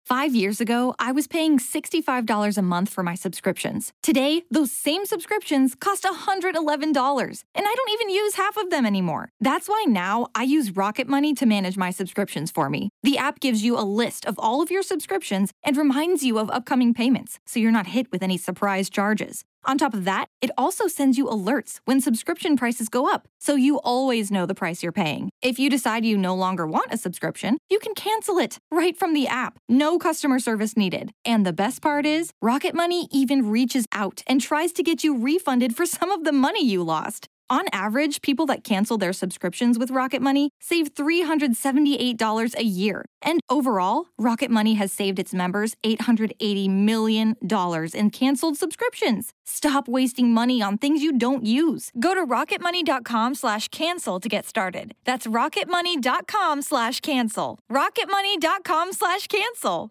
5 years ago, I was paying $65 a month for my subscriptions. Today, those same subscriptions cost $111, and I don't even use half of them anymore. That's why now I use Rocket Money to manage my subscriptions for me. The app gives you a list of all of your subscriptions and reminds you of upcoming payments, so you're not hit with any surprise charges. On top of that, it also sends you alerts when subscription prices go up, so you always know the price you're paying. If you decide you no longer want a subscription, you can cancel it right from the app. No customer service needed. And the best part is, Rocket Money even reaches out and tries to get you refunded for some of the money you lost. On average, people that cancel their subscriptions with Rocket Money save $378 a year. And overall, Rocket Money has saved its members $880 million in canceled subscriptions. Stop wasting money on things you don't use. Go to rocketmoney.com/cancel to get started. That's rocketmoney.com/cancel. rocketmoney.com/cancel.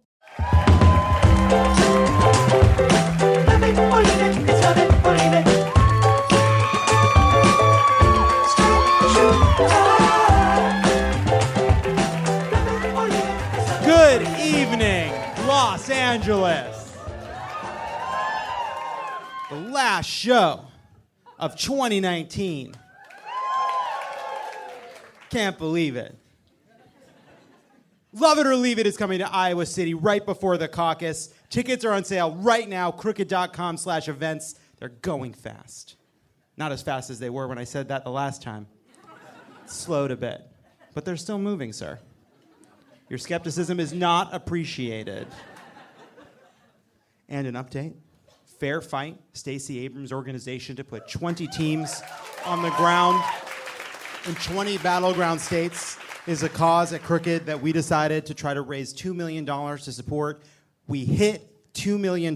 Good evening, Los Angeles. The last show of 2019. Can't believe it. Love It or Leave It is coming to Iowa City right before the caucus. Tickets are on sale right now, crooked.com/events. They're going fast. Not as fast as they were when I said that the last time. Slowed a bit. But they're still moving, sir. Your skepticism is not appreciated. And an update. Fair Fight, Stacey Abrams' organization to put 20 teams on the ground in 20 battleground states is a cause at Crooked that we decided to try to raise $2 million to support. We hit $2 million.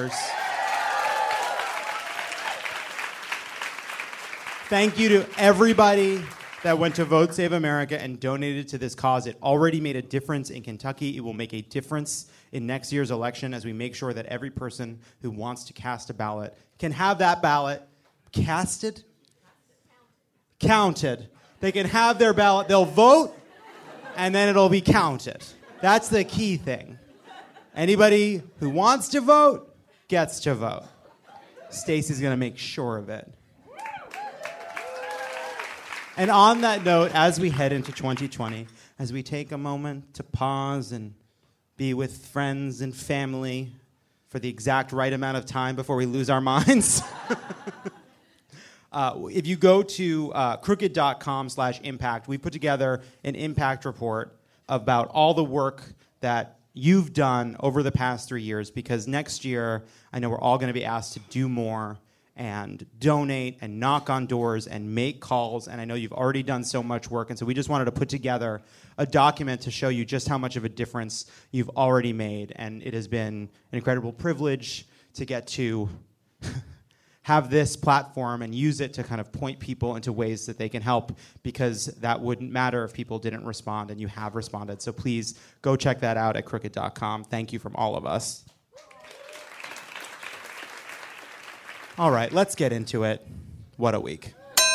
Thank you to everybody that went to Vote Save America and donated to this cause. It already made a difference in Kentucky. It will make a difference in next year's election as we make sure that every person who wants to cast a ballot can have that ballot casted? Counted. They can have their ballot. They'll vote, and then it'll be counted. That's the key thing. Anybody who wants to vote gets to vote. Stacey's going to make sure of it. And on that note, as we head into 2020, as we take a moment to pause and be with friends and family for the exact right amount of time before we lose our minds, if you go to crooked.com/impact, we put together an impact report about all the work that you've done over the past 3 years, because next year, I know we're all going to be asked to do more and donate and knock on doors and make calls, and I know you've already done so much work, and so we just wanted to put together a document to show you just how much of a difference you've already made, and it has been an incredible privilege to get to have this platform and use it to kind of point people into ways that they can help, because that wouldn't matter if people didn't respond, and you have responded. So please go check that out at crooked.com. Thank you from all of us. All right, let's get into it. What a week.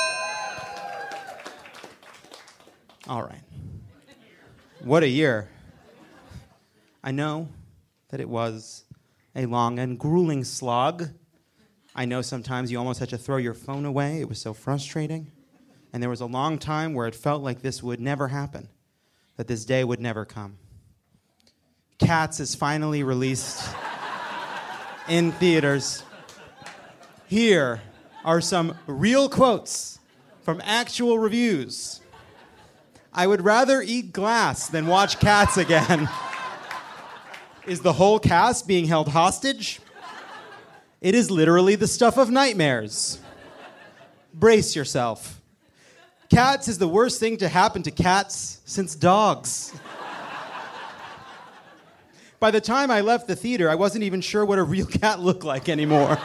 All right. What a year. I know that it was a long and grueling slog. I know sometimes you almost had to throw your phone away. It was so frustrating. And there was a long time where it felt like this would never happen, that this day would never come. Cats is finally released in theaters. Here are some real quotes from actual reviews. I would rather eat glass than watch Cats again. Is the whole cast being held hostage? It is literally the stuff of nightmares. Brace yourself. Cats is the worst thing to happen to cats since dogs. By the time I left the theater, I wasn't even sure what a real cat looked like anymore.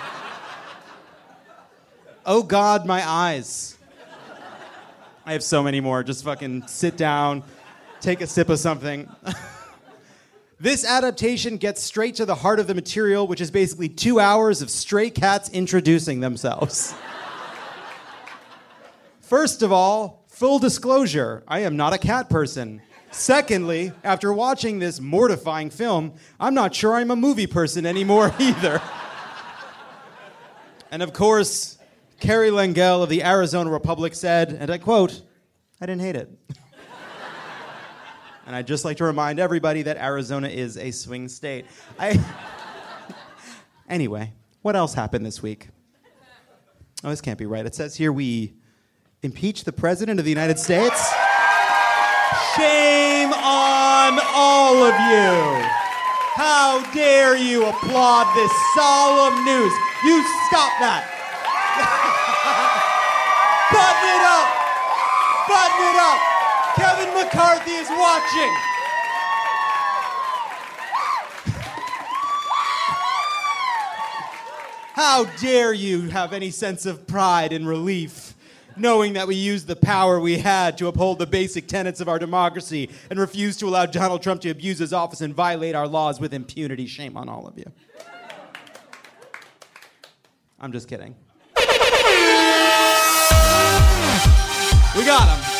Oh God, my eyes. I have so many more. Just fucking sit down, take a sip of something. This adaptation gets straight to the heart of the material, which is basically 2 hours of stray cats introducing themselves. First of all, full disclosure, I am not a cat person. Secondly, after watching this mortifying film, I'm not sure I'm a movie person anymore either. And of course, Carrie Langell of the Arizona Republic said, and I quote, "I didn't hate it." And I'd just like to remind everybody that Arizona is a swing state. Anyway, what else happened this week? Oh, this can't be right. It says here we impeach the President of the United States. Shame on all of you. How dare you applaud this solemn news? You stop that. Button it up. Button it up. Kevin McCarthy is watching. How dare you have any sense of pride and relief, knowing that we used the power we had to uphold the basic tenets of our democracy and refuse to allow Donald Trump to abuse his office and violate our laws with impunity. Shame on all of you. I'm just kidding. We got him.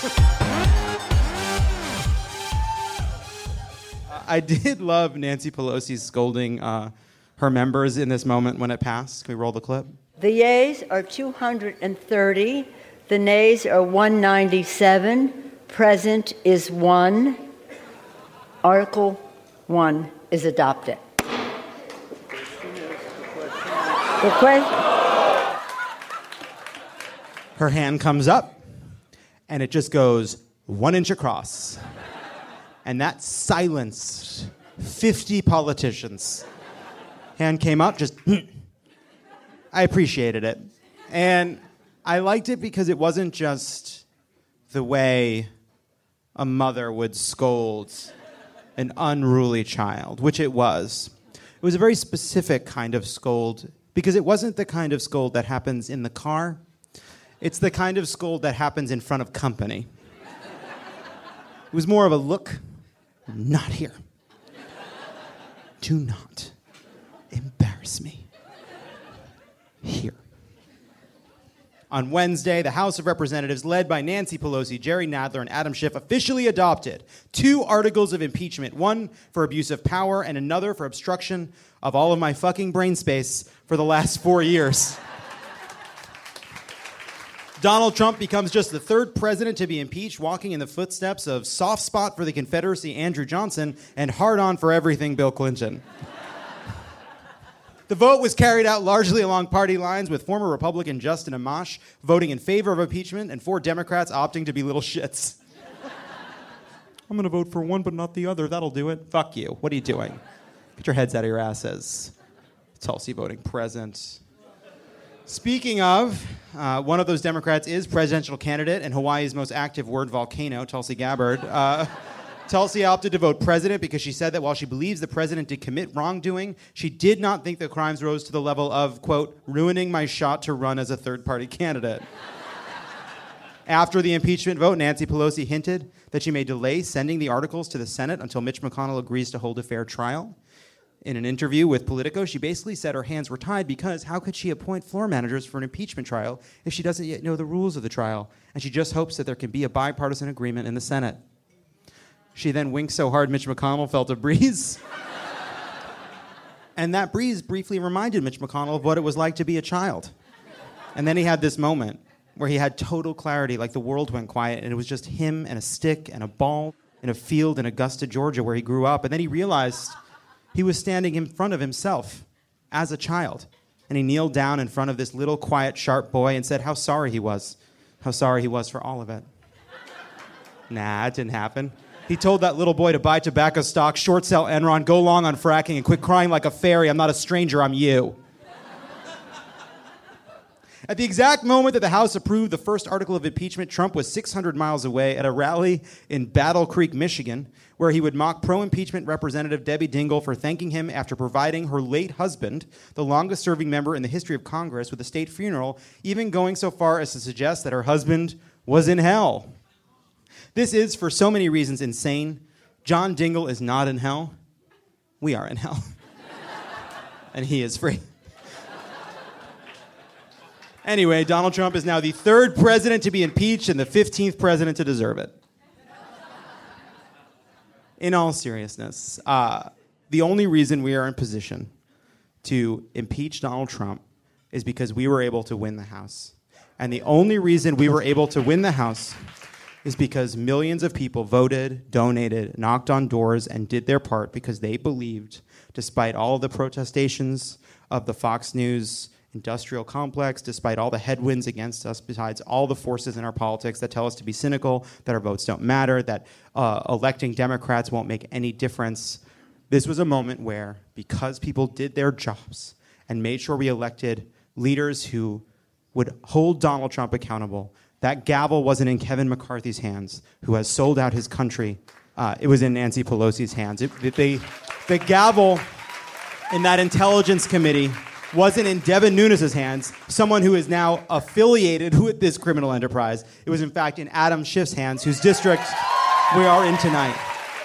I did love Nancy Pelosi scolding her members in this moment when it passed. Can we roll the clip? The yeas are 230. The nays are 197. Present is 1. Article 1 is adopted. Her hand comes up, and it just goes 1 inch across. And that silenced 50 politicians. Hand came up, just... I appreciated it. And I liked it because it wasn't just the way a mother would scold an unruly child, which it was. It was a very specific kind of scold, because it wasn't the kind of scold that happens in the car. It's the kind of scold that happens in front of company. It was more of a look, not here. Do not embarrass me here. On Wednesday, the House of Representatives, led by Nancy Pelosi, Jerry Nadler, and Adam Schiff, officially adopted 2 articles of impeachment, one for abuse of power and another for obstruction of all of my fucking brain space for the last 4 years. Donald Trump becomes just the 3rd president to be impeached, walking in the footsteps of soft spot for the Confederacy Andrew Johnson and hard on for everything Bill Clinton. The vote was carried out largely along party lines, with former Republican Justin Amash voting in favor of impeachment and 4 Democrats opting to be little shits. I'm going to vote for one but not the other. That'll do it. Fuck you. What are you doing? Get your heads out of your asses. Tulsi voting present. Speaking of, one of those Democrats is presidential candidate and Hawaii's most active word volcano, Tulsi Gabbard. Tulsi opted to vote president because she said that while she believes the president did commit wrongdoing, she did not think the crimes rose to the level of, quote, ruining my shot to run as a third-party candidate. After the impeachment vote, Nancy Pelosi hinted that she may delay sending the articles to the Senate until Mitch McConnell agrees to hold a fair trial. In an interview with Politico, she basically said her hands were tied because how could she appoint floor managers for an impeachment trial if she doesn't yet know the rules of the trial, and she just hopes that there can be a bipartisan agreement in the Senate. She then winked so hard Mitch McConnell felt a breeze. And that breeze briefly reminded Mitch McConnell of what it was like to be a child. And then he had this moment where he had total clarity, like the world went quiet, and it was just him and a stick and a ball in a field in Augusta, Georgia, where he grew up. And then he realized he was standing in front of himself as a child. And he kneeled down in front of this little, quiet, sharp boy and said how sorry he was. How sorry he was for all of it. Nah, it didn't happen. He told that little boy to buy tobacco stock, short sell Enron, go long on fracking, and quit crying like a fairy. I'm not a stranger, I'm you. At the exact moment that the House approved the first article of impeachment, Trump was 600 miles away at a rally in Battle Creek, Michigan, where he would mock pro-impeachment Representative Debbie Dingell for thanking him after providing her late husband, the longest-serving member in the history of Congress, with a state funeral, even going so far as to suggest that her husband was in hell. This is, for so many reasons, insane. John Dingell is not in hell. We are in hell. And he is free. Anyway, Donald Trump is now the 3rd president to be impeached and the 15th president to deserve it. in all seriousness, the only reason we are in position to impeach Donald Trump is because we were able to win the House. And the only reason we were able to win the House is because millions of people voted, donated, knocked on doors, and did their part because they believed, despite all of the protestations of the Fox News industrial complex, despite all the headwinds against us, besides all the forces in our politics that tell us to be cynical, that our votes don't matter, that electing Democrats won't make any difference. This was a moment where, because people did their jobs and made sure we elected leaders who would hold Donald Trump accountable, that gavel wasn't in Kevin McCarthy's hands, who has sold out his country. It was in Nancy Pelosi's hands. The gavel in that Intelligence Committee wasn't in Devin Nunes' hands, someone who is now affiliated with this criminal enterprise. It was, in fact, in Adam Schiff's hands, whose district we are in tonight.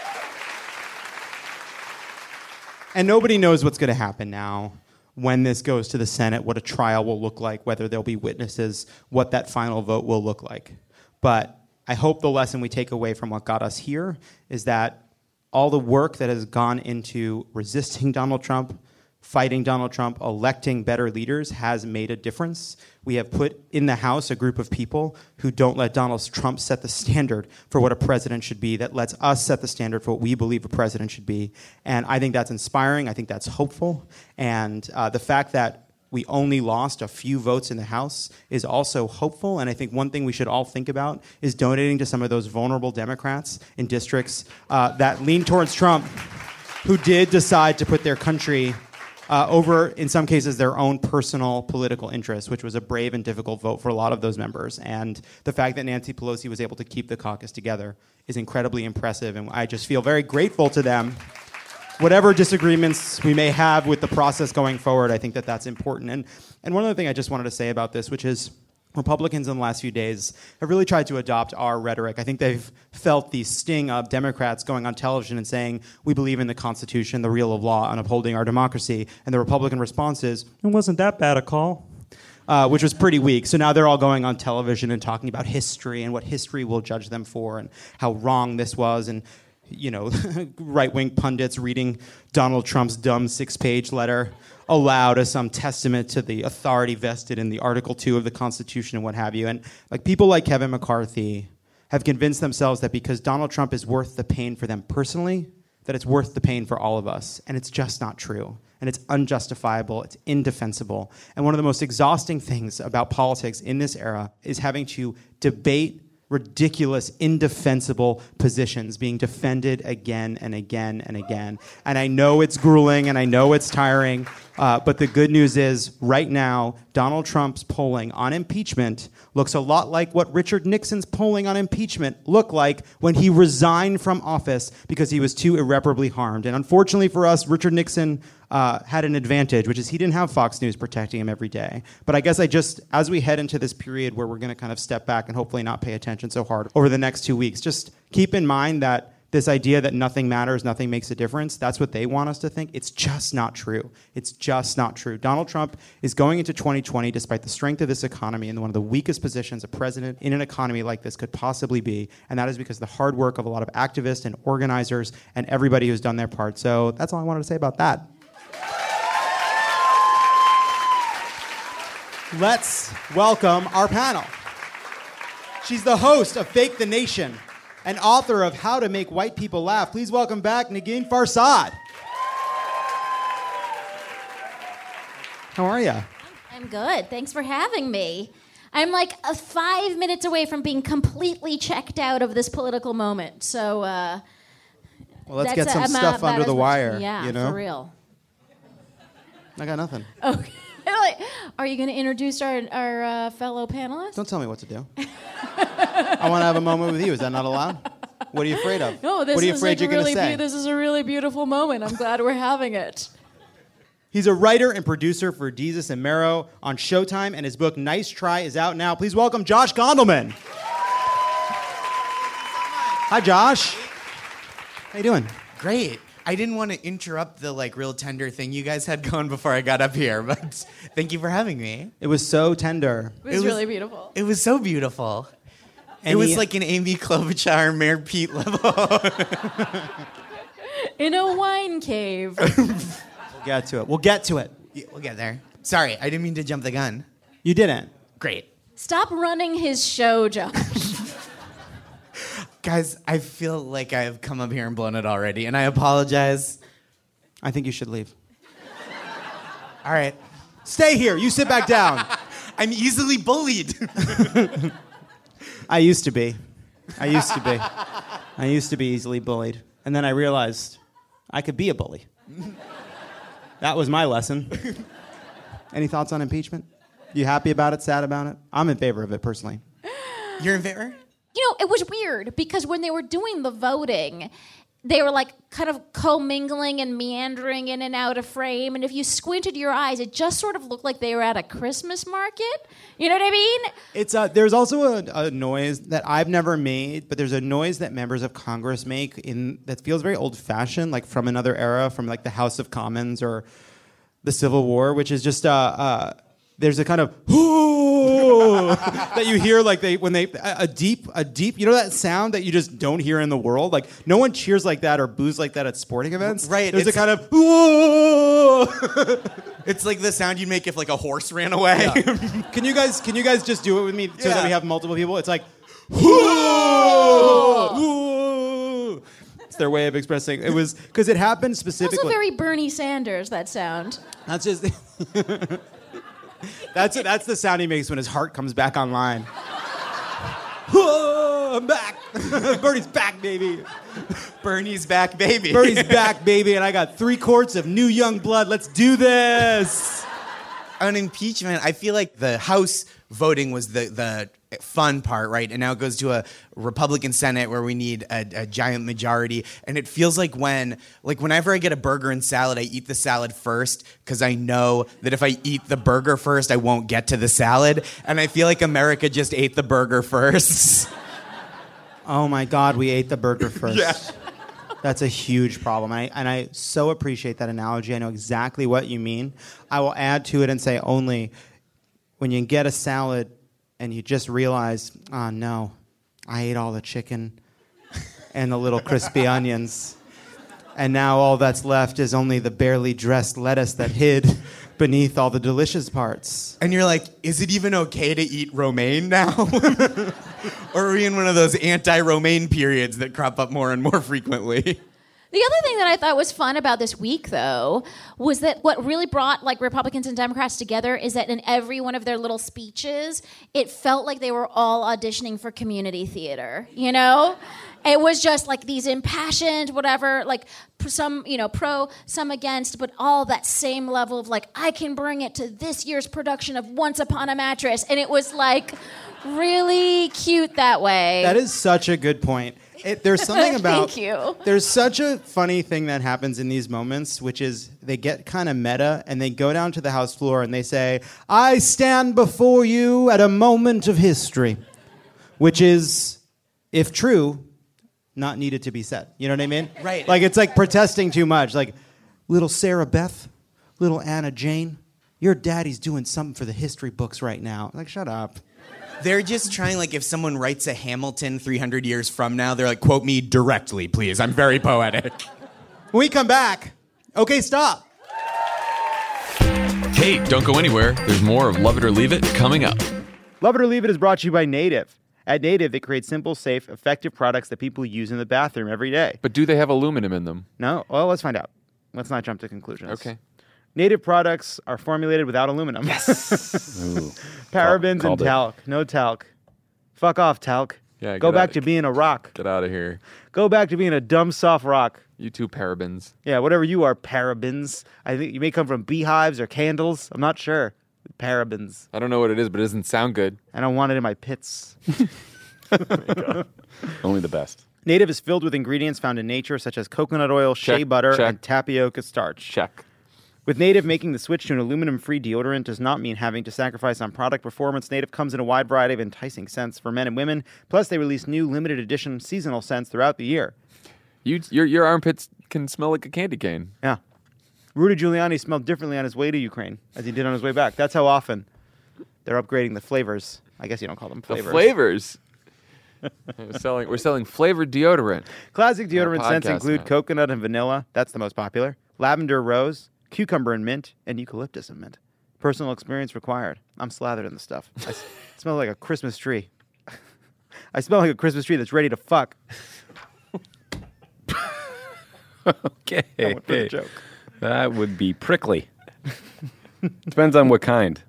And nobody knows what's going to happen now when this goes to the Senate, what a trial will look like, whether there'll be witnesses, what that final vote will look like. But I hope the lesson we take away from what got us here is that all the work that has gone into resisting Donald Trump, fighting Donald Trump, electing better leaders has made a difference. We have put in the House a group of people who don't let Donald Trump set the standard for what a president should be, that lets us set the standard for what we believe a president should be. And I think that's inspiring. I think that's hopeful. And the fact that we only lost a few votes in the House is also hopeful. And I think one thing we should all think about is donating to some of those vulnerable Democrats in districts that lean towards Trump, who did decide to put their country over, in some cases, their own personal political interests, which was a brave and difficult vote for a lot of those members. And the fact that Nancy Pelosi was able to keep the caucus together is incredibly impressive, and I just feel very grateful to them. Whatever disagreements we may have with the process going forward, I think that that's important. And one other thing I just wanted to say about this, which is Republicans in the last few days have really tried to adopt our rhetoric. I think they've felt the sting of Democrats going on television and saying, we believe in the Constitution, the rule of law, and upholding our democracy. And the Republican response is, it wasn't that bad a call, which was pretty weak. So now they're all going on television and talking about history and what history will judge them for and how wrong this was. And, you know, right-wing pundits reading Donald Trump's dumb 6-page letter aloud as some testament to the authority vested in the Article 2 of the Constitution and what have you. And like people like Kevin McCarthy have convinced themselves that because Donald Trump is worth the pain for them personally, that it's worth the pain for all of us. And it's just not true. And it's unjustifiable. It's indefensible. And one of the most exhausting things about politics in this era is having to debate ridiculous, indefensible positions being defended again and again and again. And I know it's grueling and I know it's tiring, but the good news is right now, Donald Trump's polling on impeachment looks a lot like what Richard Nixon's polling on impeachment looked like when he resigned from office because he was too irreparably harmed. And unfortunately for us, Richard Nixon had an advantage, which is he didn't have Fox News protecting him every day. But I guess as we head into this period where we're going to kind of step back and hopefully not pay attention so hard over the next 2 weeks, just keep in mind that this idea that nothing matters, nothing makes a difference, that's what they want us to think. It's just not true. It's just not true. Donald Trump is going into 2020, despite the strength of this economy, in one of the weakest positions a president in an economy like this could possibly be, and that is because of the hard work of a lot of activists and organizers and everybody who's done their part. So that's all I wanted to say about that. Let's welcome our panel. She's the host of Fake the Nation and author of How to Make White People Laugh. Please welcome back Negin Farsad. How are you? I'm good. Thanks for having me. I'm like 5 minutes away from being completely checked out of this political moment. So, well, let's get some stuff under the wire. Yeah, you know? For real. I got nothing. Okay. Are you going to introduce our fellow panelists? Don't tell me what to do. I want to have a moment with you. Is that not allowed? What are you afraid of? No, what are you afraid you're going to say? This is a really beautiful moment. I'm glad we're having it. He's a writer and producer for Desus and Mero on Showtime, and his book Nice Try is out now. Please welcome Josh Gondelman. Hi, Josh. How you doing? Great. I didn't want to interrupt the real tender thing you guys had going before I got up here, but thank you for having me. It was so tender. It was really beautiful. It was so beautiful. It was like an Amy Klobuchar, Mayor Pete level. in a wine cave. We'll get to it. We'll get to it. Yeah, we'll get there. Sorry, I didn't mean to jump the gun. You didn't. Great. Stop running his show, Josh. Guys, I feel like I've come up here and blown it already, and I apologize. I think you should leave. All right. Stay here. You sit back down. I'm easily bullied. I used to be. I used to be easily bullied. And then I realized I could be a bully. That was my lesson. Any thoughts on impeachment? You happy about it, sad about it? I'm in favor of it, personally. You're in favor? You know, it was weird because when they were doing the voting, they were like kind of commingling and meandering in and out of frame. And if you squinted your eyes, it just sort of looked like they were at a Christmas market. You know what I mean? It's there's also a noise that I've never made, but there's a noise that members of Congress make that feels very old-fashioned, like from another era, from like the House of Commons or the Civil War, which is just there's a kind of that you hear like a deep, you know that sound that you just don't hear in the world? Like no one cheers like that or boos like that at sporting events. Right. There's a kind of It's like the sound you'd make if like a horse ran away. Yeah. Can you guys just do it with me so that we have multiple people? It's like it's their way of expressing. It was because it happened specifically. Also very Bernie Sanders, that sound. That's just that's the sound he makes when his heart comes back online. I'm back. Bernie's back, baby. Bernie's back, baby. Bernie's back, baby, and I got 3 quarts of new young blood. Let's do this. On impeachment, I feel like the House voting was the fun part, right? And now it goes to a Republican Senate where we need a giant majority. And it feels like whenever I get a burger and salad, I eat the salad first because I know that if I eat the burger first, I won't get to the salad. And I feel like America just ate the burger first. Oh my God, we ate the burger first. Yeah. That's a huge problem. And I so appreciate that analogy. I know exactly what you mean. I will add to it and say only when you get a salad and you just realize, oh no, I ate all the chicken and the little crispy onions. And now all that's left is only the barely dressed lettuce that hid beneath all the delicious parts. And you're like, is it even okay to eat romaine now? Or are we in one of those anti-romaine periods that crop up more and more frequently? The other thing that I thought was fun about this week, though, was that what really brought like Republicans and Democrats together is that in every one of their little speeches, it felt like they were all auditioning for community theater, you know? It was just like these impassioned, whatever, like some, pro, some against, but all that same level of like, I can bring it to this year's production of Once Upon a Mattress. And it was like really cute that way. That is such a good point. There's something about... Thank you. There's such a funny thing that happens in these moments, which is they get kind of meta, and they go down to the House floor and they say, I stand before you at a moment of history, which is, if true, not needed to be said. You know what I mean? Right. Like, it's like protesting too much. Like, little Sarah Beth, little Anna Jane, your daddy's doing something for the history books right now. Like, shut up. They're just trying, like, if someone writes a Hamilton 300 years from now, they're like, quote me directly, please. I'm very poetic. When we come back, okay, stop. Hey, don't go anywhere. There's more of Love It or Leave It coming up. Love It or Leave It is brought to you by Native. At Native, they create simple, safe, effective products that people use in the bathroom every day. But do they have aluminum in them? No? Well, let's find out. Let's not jump to conclusions. Okay. Native products are formulated without aluminum. Yes. Parabens Called and it. talc. No talc. Fuck off, talc. Yeah, Go get back out- to being a rock. Get out of here. Go back to being a dumb, soft rock. You two parabens. Yeah, whatever you are, parabens. I think you may come from beehives or candles. I'm not sure. Parabens. I don't know what it is, but it doesn't sound good. I don't want it in my pits. Only the best. Native is filled with ingredients found in nature, such as coconut oil, shea butter, check. and tapioca starch. Check. With Native, making the switch to an aluminum-free deodorant does not mean having to sacrifice on product performance. Native comes in a wide variety of enticing scents for men and women. Plus, they release new limited edition seasonal scents throughout the year. Your armpits can smell like a candy cane. Yeah. Rudy Giuliani smelled differently on his way to Ukraine as he did on his way back. That's how often they're upgrading the flavors. I guess you don't call them flavors. The flavors. We're selling flavored deodorant. Classic deodorant scents podcast include now. coconut and vanilla. That's the most popular. Lavender rose, cucumber and mint, and eucalyptus and mint. Personal experience required. I'm slathered in the stuff. I smell like a Christmas tree. I smell like a Christmas tree that's ready to fuck. Okay. I went for the joke. That would be prickly. Depends on what kind.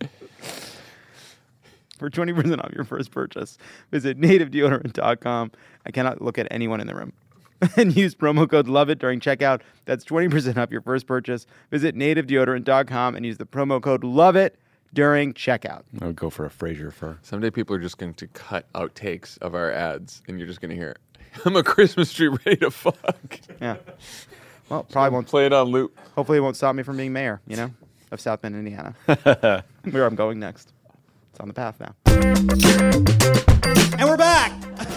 For 20% off your first purchase, visit nativedeodorant.com. I cannot look at anyone in the room. And use promo code LOVEIT during checkout. That's 20% off your first purchase. Visit nativedeodorant.com and use the promo code LOVEIT during checkout. I would go for a Fraser fur. Someday people are just going to cut outtakes of our ads, and you're just going to hear, I'm a Christmas tree ready to fuck. Yeah. Well, probably won't. Play it on loop. Hopefully it won't stop me from being mayor, of South Bend, Indiana. Where I'm going next. It's on the path now. And we're back.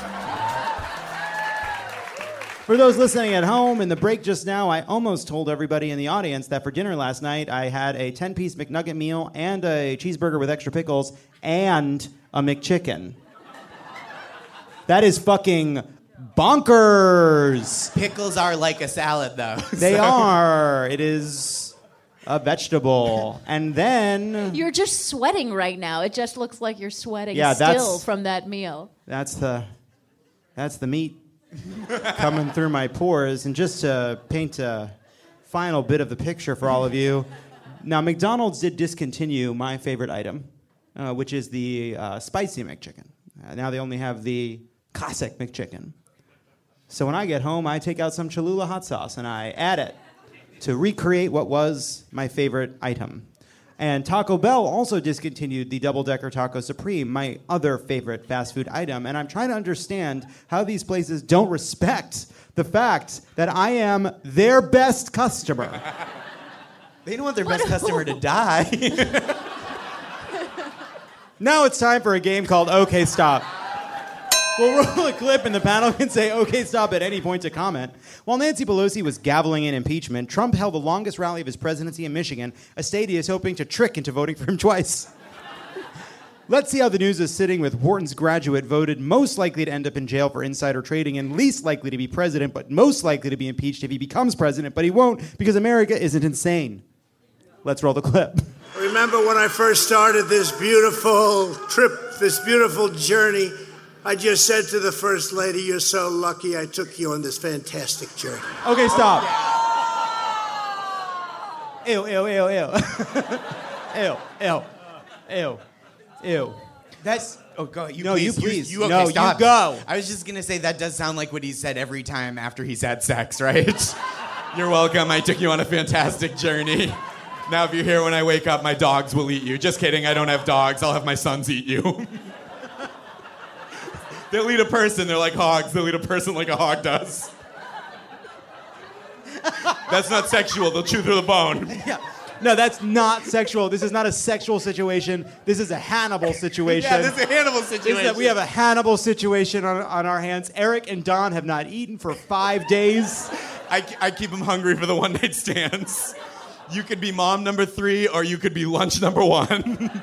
For those listening at home, in the break just now, I almost told everybody in the audience that for dinner last night, I had a 10-piece McNugget meal and a cheeseburger with extra pickles and a McChicken. That is fucking bonkers. Pickles are like a salad, though. They are. It is a vegetable. And then You're just sweating right now. It just looks like you're sweating Yeah, still that's- from that meal. that's the meat coming through my pores. And just to paint a final bit of the picture for all of you, now McDonald's did discontinue my favorite item, which is the spicy McChicken. Now they only have the classic McChicken. So when I get home, I take out some Cholula hot sauce and I add it to recreate what was my favorite item. And Taco Bell also discontinued the double-decker Taco Supreme, my other favorite fast food item. And I'm trying to understand how these places don't respect the fact that I am their best customer. They don't want their best customer to die. Now it's time for a game called OK Stop. We'll roll a clip and the panel can say OK Stop at any point to comment. While Nancy Pelosi was gaveling in impeachment, Trump held the longest rally of his presidency in Michigan, a state he is hoping to trick into voting for him twice. Let's see how the news is sitting with Wharton's graduate voted most likely to end up in jail for insider trading and least likely to be president, but most likely to be impeached if he becomes president, but he won't because America isn't insane. Let's roll the clip. Remember when I first started this beautiful trip, this beautiful journey, I just said to the First Lady, you're so lucky I took you on this fantastic journey. Okay, stop. Ew, ew, ew, ew. Ew, ew, ew, ew. That's... Oh, go ahead. No, you please. okay, No, you stop. go. I was just going to say that does sound like what he said every time after he's had sex, right? You're welcome. I took you on a fantastic journey. Now if you're here when I wake up, my dogs will eat you. Just kidding. I don't have dogs. I'll have my sons eat you. They'll eat a person. They're like hogs. They'll eat a person like a hog does. That's not sexual. They'll chew through the bone. Yeah. No, that's not sexual. This is not a sexual situation. This is a Hannibal situation. Yeah, this is a Hannibal situation. We have a Hannibal situation on our hands. Eric and Don have not eaten for 5 days. I keep them hungry for the one-night stands. You could be mom number 3, or you could be lunch number 1.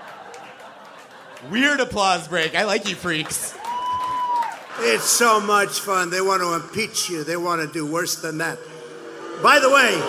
Weird applause break. I like you freaks. It's so much fun. They want to impeach you. They want to do worse than that. By the way,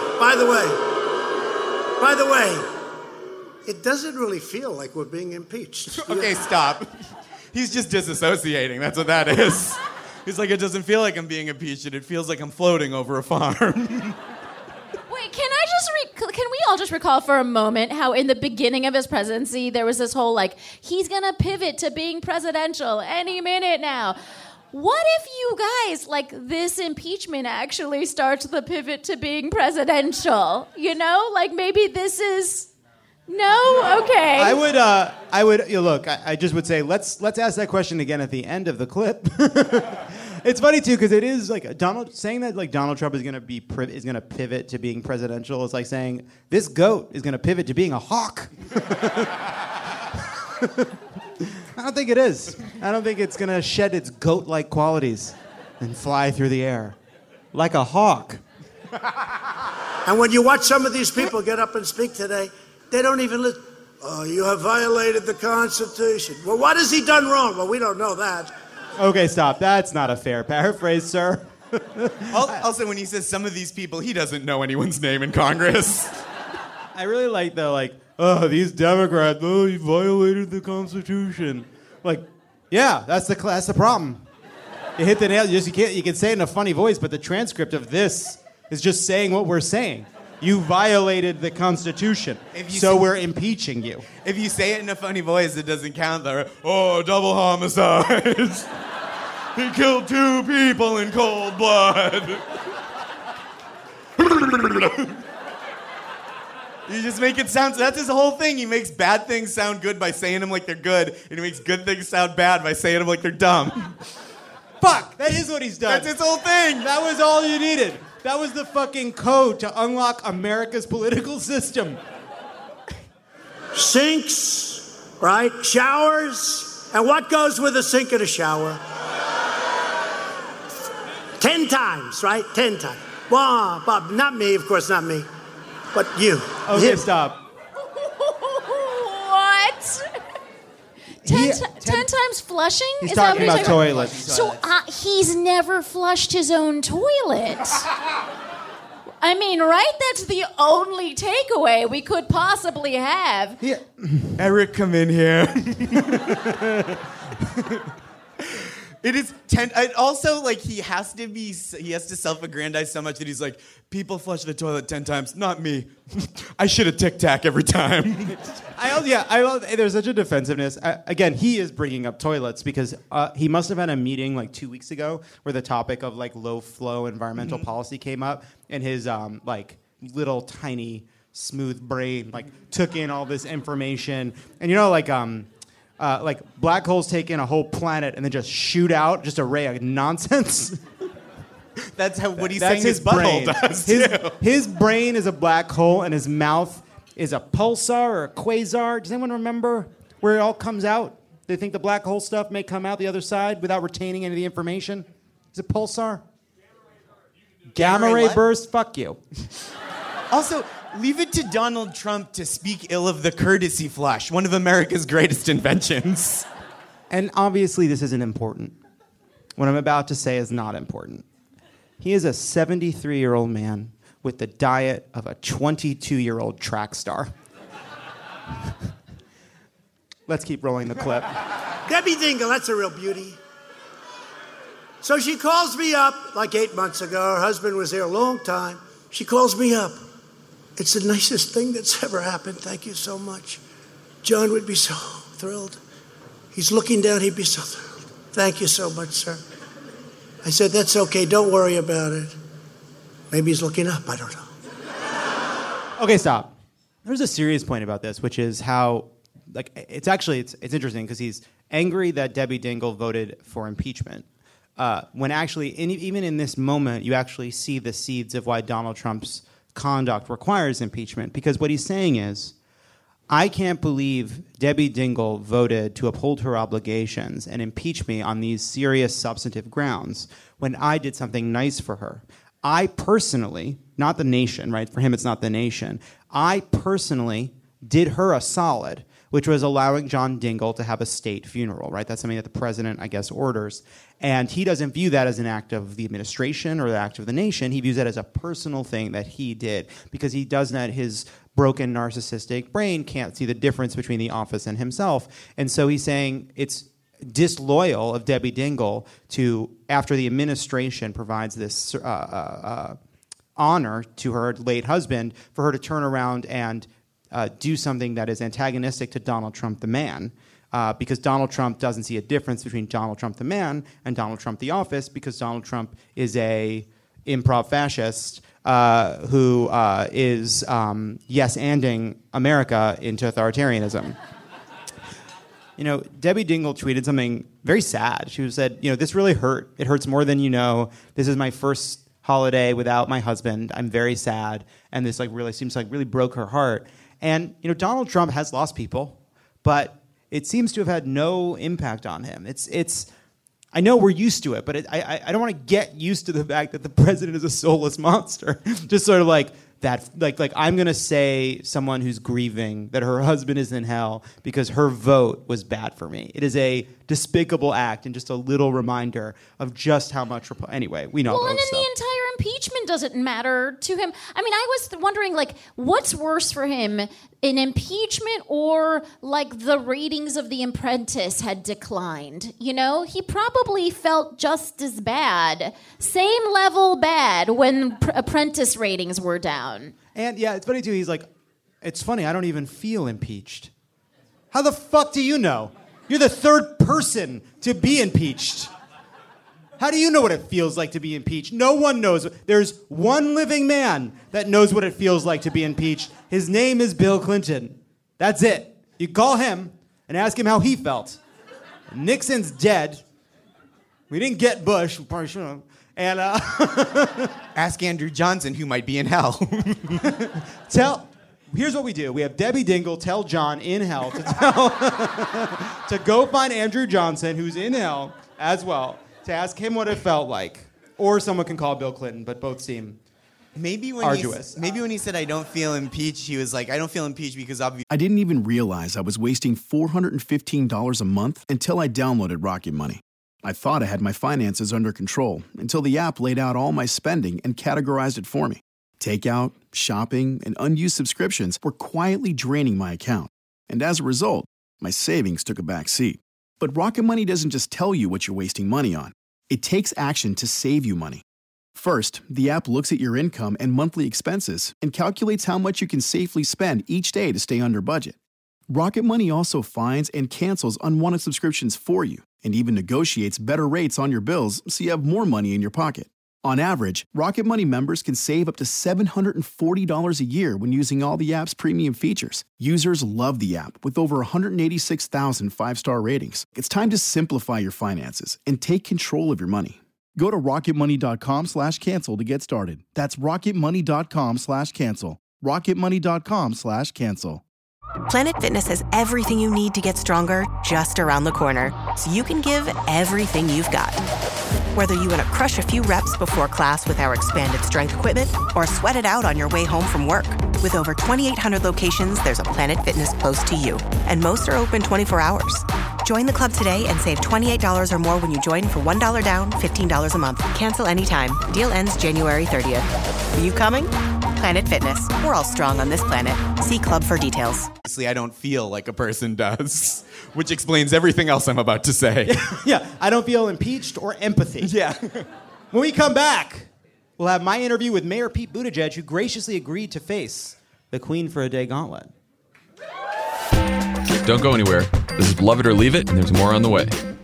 it doesn't really feel like we're being impeached. Okay, stop. He's just disassociating. That's what that is. He's like, it doesn't feel like I'm being impeached. It feels like I'm floating over a farm. Wait, can we all just recall for a moment how in the beginning of his presidency there was this whole he's gonna pivot to being presidential any minute now. What if you guys, this impeachment actually starts the pivot to being presidential? Maybe this is... No? Okay. I would look, I just would say, let's ask that question again at the end of the clip. It's funny, too, because it is saying that Donald Trump is going to pivot to being presidential is like saying, this goat is going to pivot to being a hawk. I don't think it is. I don't think it's going to shed its goat-like qualities and fly through the air like a hawk. And when you watch some of these people get up and speak today, they don't even listen. Oh, you have violated the Constitution. Well, what has he done wrong? Well, we don't know that. Okay, stop. That's not a fair paraphrase, sir. Also, when he says some of these people, he doesn't know anyone's name in Congress. I really like these Democrats, you violated the Constitution. Like, yeah, that's the problem. You hit the nail. You can say it in a funny voice, but the transcript of this is just saying what we're saying. You violated the Constitution, so we're impeaching you. If you say it in a funny voice, it doesn't count. Double homicide. He killed 2 people in cold blood. You just make it sound... That's his whole thing. He makes bad things sound good by saying them like they're good, and he makes good things sound bad by saying them like they're dumb. Fuck! That is what he's done. That's his whole thing. That was all you needed. That was the fucking code to unlock America's political system. Sinks, right? Showers. And what goes with a sink and a shower? 10 times, right? 10 times. Well, Bob, not me, of course, not me. But you. Okay, stop. What? 10 times flushing? He's Is that talking what about toilets. So he's never flushed his own toilet. I mean, right? That's the only takeaway we could possibly have. Yeah. Eric, come in here. It is 10. Also, he has to self-aggrandize so much that he's like, people flush the toilet 10 times, not me. I should have tic-tac every time. There's such a defensiveness. Again, he is bringing up toilets because he must have had a meeting 2 weeks ago where the topic of low-flow environmental policy came up, and his little tiny smooth brain took in all this information, and black holes take in a whole planet and then just shoot out just a ray of nonsense. That's what he's saying his butthole does. His brain is a black hole and his mouth is a pulsar or a quasar. Does anyone remember where it all comes out? They think the black hole stuff may come out the other side without retaining any of the information. Is it pulsar? Gamma ray burst? Fuck you. Also, leave it to Donald Trump to speak ill of the courtesy flush, one of America's greatest inventions. And obviously this isn't important. What I'm about to say is not important. He is a 73-year-old man with the diet of a 22-year-old track star. Let's keep rolling the clip. Debbie Dingell, that's a real beauty. So she calls me up 8 months ago. Her husband was there a long time. She calls me up. It's the nicest thing that's ever happened. Thank you so much. John would be so thrilled. He's looking down. He'd be so thrilled. Thank you so much, sir. I said, that's okay. Don't worry about it. Maybe he's looking up. I don't know. Okay, stop. There's a serious point about this, which is how, it's interesting because he's angry that Debbie Dingell voted for impeachment. When actually, even in this moment, you actually see the seeds of why Donald Trump's conduct requires impeachment, because what he's saying is, I can't believe Debbie Dingell voted to uphold her obligations and impeach me on these serious substantive grounds when I did something nice for her. I personally, not the nation, right? For him, it's not the nation. I personally did her a solid, which was allowing John Dingell to have a state funeral, right? That's something that the president, I guess, orders. And he doesn't view that as an act of the administration or the act of the nation. He views that as a personal thing that he did because he does not, his broken narcissistic brain can't see the difference between the office and himself. And so he's saying it's disloyal of Debbie Dingell to, after the administration provides this honor to her late husband, for her to turn around and do something that is antagonistic to Donald Trump the man, because Donald Trump doesn't see a difference between Donald Trump the man and Donald Trump the office, because Donald Trump is a improv fascist who is yes-anding America into authoritarianism. Debbie Dingell tweeted something very sad. She said, this really hurt. It hurts more than you know. This is my first holiday without my husband. I'm very sad. And this really seems really broke her heart. And, Donald Trump has lost people, but it seems to have had no impact on him. It's I know we're used to it, but I don't want to get used to the fact that the president is a soulless monster. Just sort of that like I'm gonna say someone who's grieving that her husband is in hell because her vote was bad for me. It is a despicable act and just a little reminder of just how much. Anyway, we know. Well, and then the entire impeachment doesn't matter to him. I mean, I was wondering, like, what's worse for him, an impeachment or like the ratings of The Apprentice had declined? You know, he probably felt just as bad, same level bad when Apprentice ratings were down. And yeah, it's funny too. He's like, it's funny. I don't even feel impeached. How the fuck do you know? You're the third person to be impeached. How do you know what it feels like to be impeached? No one knows. There's one living man that knows what it feels like to be impeached. His name is Bill Clinton. That's it. You call him and ask him how he felt. Nixon's dead. We didn't get Bush. We probably should have. And ask Andrew Johnson, who might be in hell. Here's what we do. We have Debbie Dingle tell John in hell to go find Andrew Johnson, who's in hell as well, to ask him what it felt like. Or someone can call Bill Clinton, but both seem arduous. Maybe when he said, I don't feel impeached, he was like, I don't feel impeached because obviously. I didn't even realize I was wasting $415 a month until I downloaded Rocket Money. I thought I had my finances under control until the app laid out all my spending and categorized it for me. Takeout, shopping, and unused subscriptions were quietly draining my account. And as a result, my savings took a back seat. But Rocket Money doesn't just tell you what you're wasting money on. It takes action to save you money. First, the app looks at your income and monthly expenses and calculates how much you can safely spend each day to stay under budget. Rocket Money also finds and cancels unwanted subscriptions for you and even negotiates better rates on your bills so you have more money in your pocket. On average, Rocket Money members can save up to $740 a year when using all the app's premium features. Users love the app with over 186,000 five-star ratings. It's time to simplify your finances and take control of your money. Go to rocketmoney.com/cancel to get started. That's rocketmoney.com/cancel. rocketmoney.com/cancel. Planet Fitness has everything you need to get stronger just around the corner, so you can give everything you've got. Whether you want to crush a few reps before class with our expanded strength equipment or sweat it out on your way home from work. With over 2,800 locations, there's a Planet Fitness close to you, and most are open 24 hours. Join the club today and save $28 or more when you join for $1 down, $15 a month. Cancel anytime. Deal ends January 30th. Are you coming? Planet Fitness. We're all strong on this planet. See club for details. Obviously, I don't feel like a person does, which explains everything else I'm about to say. Yeah, I don't feel impeached or empathy. Yeah. When we come back, we'll have my interview with Mayor Pete Buttigieg, who graciously agreed to face the Queen for a Day gauntlet. Don't go anywhere. This is Love It or Leave It, and there's more on the way.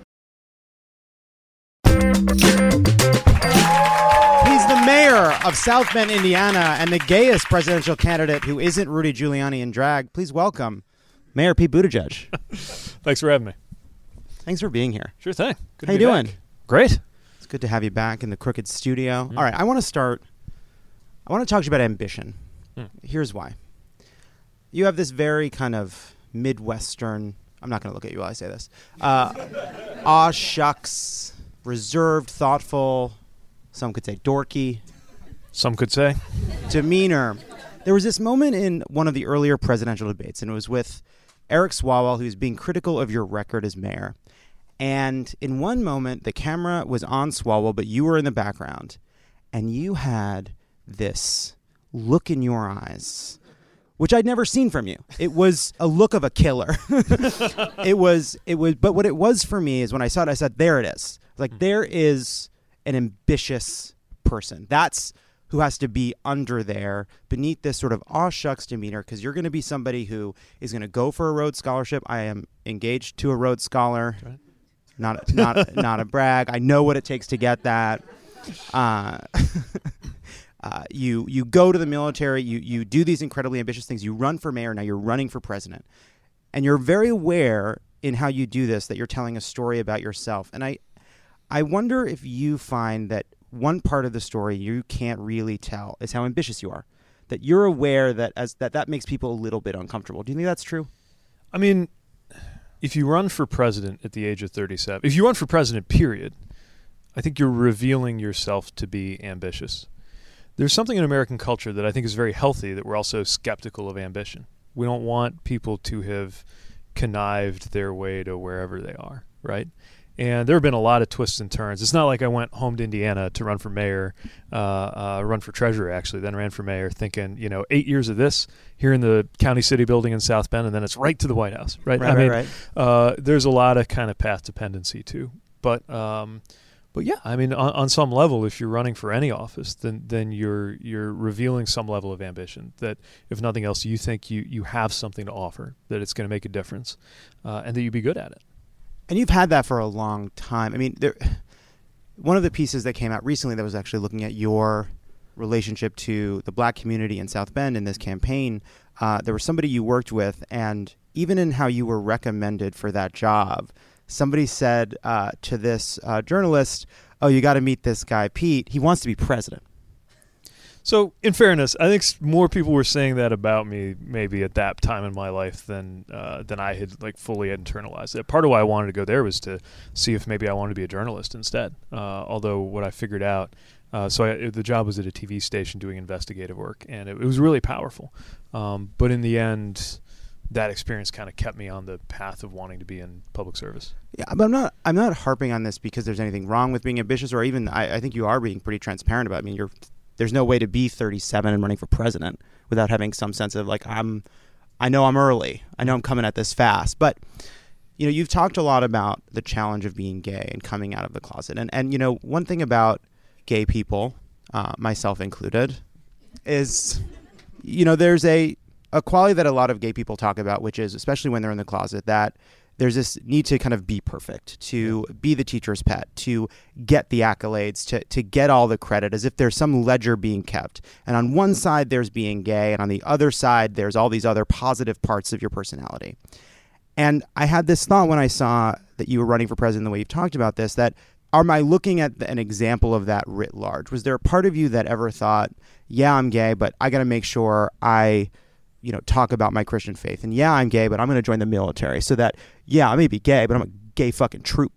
He's the mayor of South Bend, Indiana, and the gayest presidential candidate who isn't Rudy Giuliani in drag. Please welcome Mayor Pete Buttigieg. Thanks for having me. Thanks for being here. Sure thing. Good How to you be doing? back. Great. It's good to have you back in the Crooked studio. All right, I want to talk to you about ambition. Here's why. You have this very kind of Midwestern, I'm not going to look at you while I say this, aw shucks, reserved, thoughtful, some could say dorky. Some could say. Demeanor. There was this moment in one of the earlier presidential debates, and it was with Eric Swalwell, who's being critical of your record as mayor. And in one moment, the camera was on Swalwell, but you were in the background, and you had this look in your eyes, which I'd never seen from you. It was a look of a killer. It was, but what it was for me is when I saw it, I said, there it is. Like, there is an ambitious person. That's who has to be under there beneath this sort of aw shucks demeanor, because you're going to be somebody who is going to go for a Rhodes Scholarship. I am engaged to a Rhodes Scholar. Right. Not a brag. I know what it takes to get that. You go to the military. You do these incredibly ambitious things. You run for mayor. Now you're running for president, and you're very aware in how you do this that you're telling a story about yourself. And I wonder if you find that one part of the story you can't really tell is how ambitious you are. That you're aware that that makes people a little bit uncomfortable. Do you think that's true? I mean, if you run for president at the age of 37, if you run for president, period, I think you're revealing yourself to be ambitious. There's something in American culture that I think is very healthy, that we're also skeptical of ambition. We don't want people to have connived their way to wherever they are, right? And there have been a lot of twists and turns. It's not like I went home to Indiana to run for mayor, run for treasurer, actually, then ran for mayor, thinking, 8 years of this here in the county city building in South Bend, and then it's right to the White House, right? Right. There's a lot of kind of path dependency, too. But yeah, I mean, on some level, if you're running for any office, then you're revealing some level of ambition, that if nothing else, you think you have something to offer, that it's going to make a difference, and that you'd be good at it. And you've had that for a long time. I mean, one of the pieces that came out recently that was actually looking at your relationship to the black community in South Bend in this campaign, there was somebody you worked with, and even in how you were recommended for that job, somebody said to this journalist, "Oh, you got to meet this guy, Pete. He wants to be president." So, in fairness, I think more people were saying that about me maybe at that time in my life than I had fully internalized it. Part of why I wanted to go there was to see if maybe I wanted to be a journalist instead. Although what I figured out, the job was at a TV station doing investigative work, and it was really powerful. But in the end, that experience kind of kept me on the path of wanting to be in public service. Yeah, but I'm not harping on this because there's anything wrong with being ambitious, or even I think you are being pretty transparent about it. I mean, there's no way to be 37 and running for president without having some sense of I know I'm early. I know I'm coming at this fast. But, you've talked a lot about the challenge of being gay and coming out of the closet. And one thing about gay people, myself included, is, there's a quality that a lot of gay people talk about, which is, especially when they're in the closet, that there's this need to kind of be perfect, to be the teacher's pet, to get the accolades, to get all the credit, as if there's some ledger being kept. And on one side, there's being gay, and on the other side, there's all these other positive parts of your personality. And I had this thought when I saw that you were running for president, the way you've talked about this, that am I looking at an example of that writ large? Was there a part of you that ever thought, yeah, I'm gay, but I got to make sure I talk about my Christian faith, and yeah, I'm gay, but I'm going to join the military, so that, yeah, I may be gay, but I'm a gay fucking troop.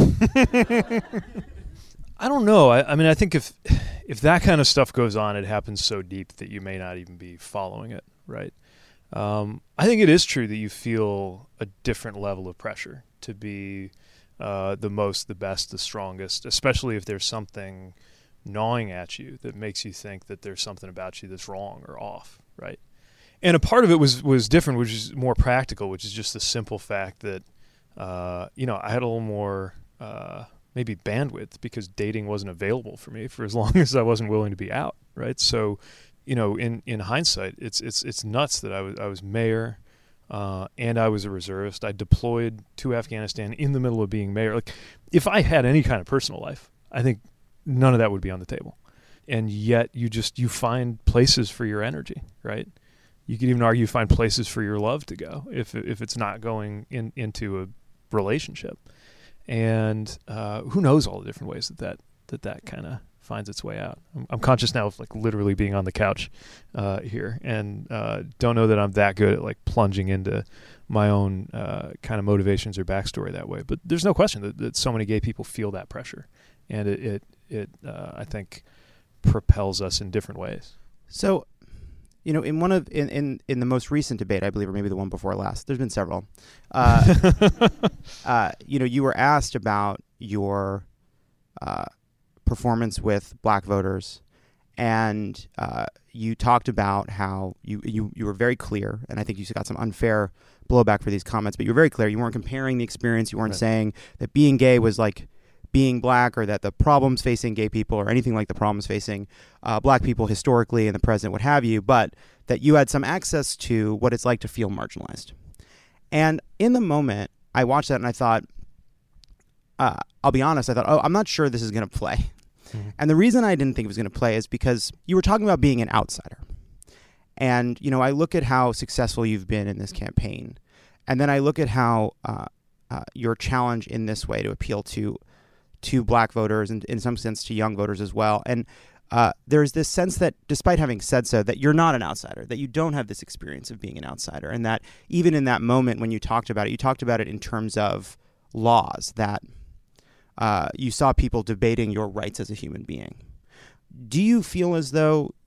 I don't know. I mean, I think if that kind of stuff goes on, it happens so deep that you may not even be following it, right? I think it is true that you feel a different level of pressure to be the most, the best, the strongest, especially if there's something gnawing at you that makes you think that there's something about you that's wrong or off, right? And a part of it was different, which is more practical, which is just the simple fact that, I had a little more maybe bandwidth because dating wasn't available for me for as long as I wasn't willing to be out, right? So, in hindsight, it's nuts that I was mayor and I was a reservist. I deployed to Afghanistan in the middle of being mayor. If I had any kind of personal life, I think none of that would be on the table. And yet you find places for your energy, right? You could even argue find places for your love to go if it's not going into a relationship. And who knows all the different ways that kind of finds its way out. I'm conscious now of literally being on the couch here, and don't know that I'm that good at plunging into my own kind of motivations or backstory that way. But there's no question that so many gay people feel that pressure, and it I think propels us in different ways. So, in in the most recent debate, I believe, or maybe the one before last, there's been several. You were asked about your performance with black voters, and you talked about how you were very clear, and I think you got some unfair blowback for these comments, but you were very clear. You weren't comparing the experience. You weren't saying that being gay was like being black, or that the problems facing gay people or anything like the problems facing black people historically in the present, what have you, but that you had some access to what it's like to feel marginalized. And in the moment, I watched that and I thought, I'll be honest, I thought, I'm not sure this is going to play. Mm-hmm. And the reason I didn't think it was going to play is because you were talking about being an outsider. And, I look at how successful you've been in this campaign. And then I look at how your challenge in this way to appeal to black voters and in some sense to young voters as well. And there's this sense that despite having said so, that you're not an outsider, that you don't have this experience of being an outsider. And that even in that moment when you talked about it in terms of laws, that you saw people debating your rights as a human being. Do you feel as though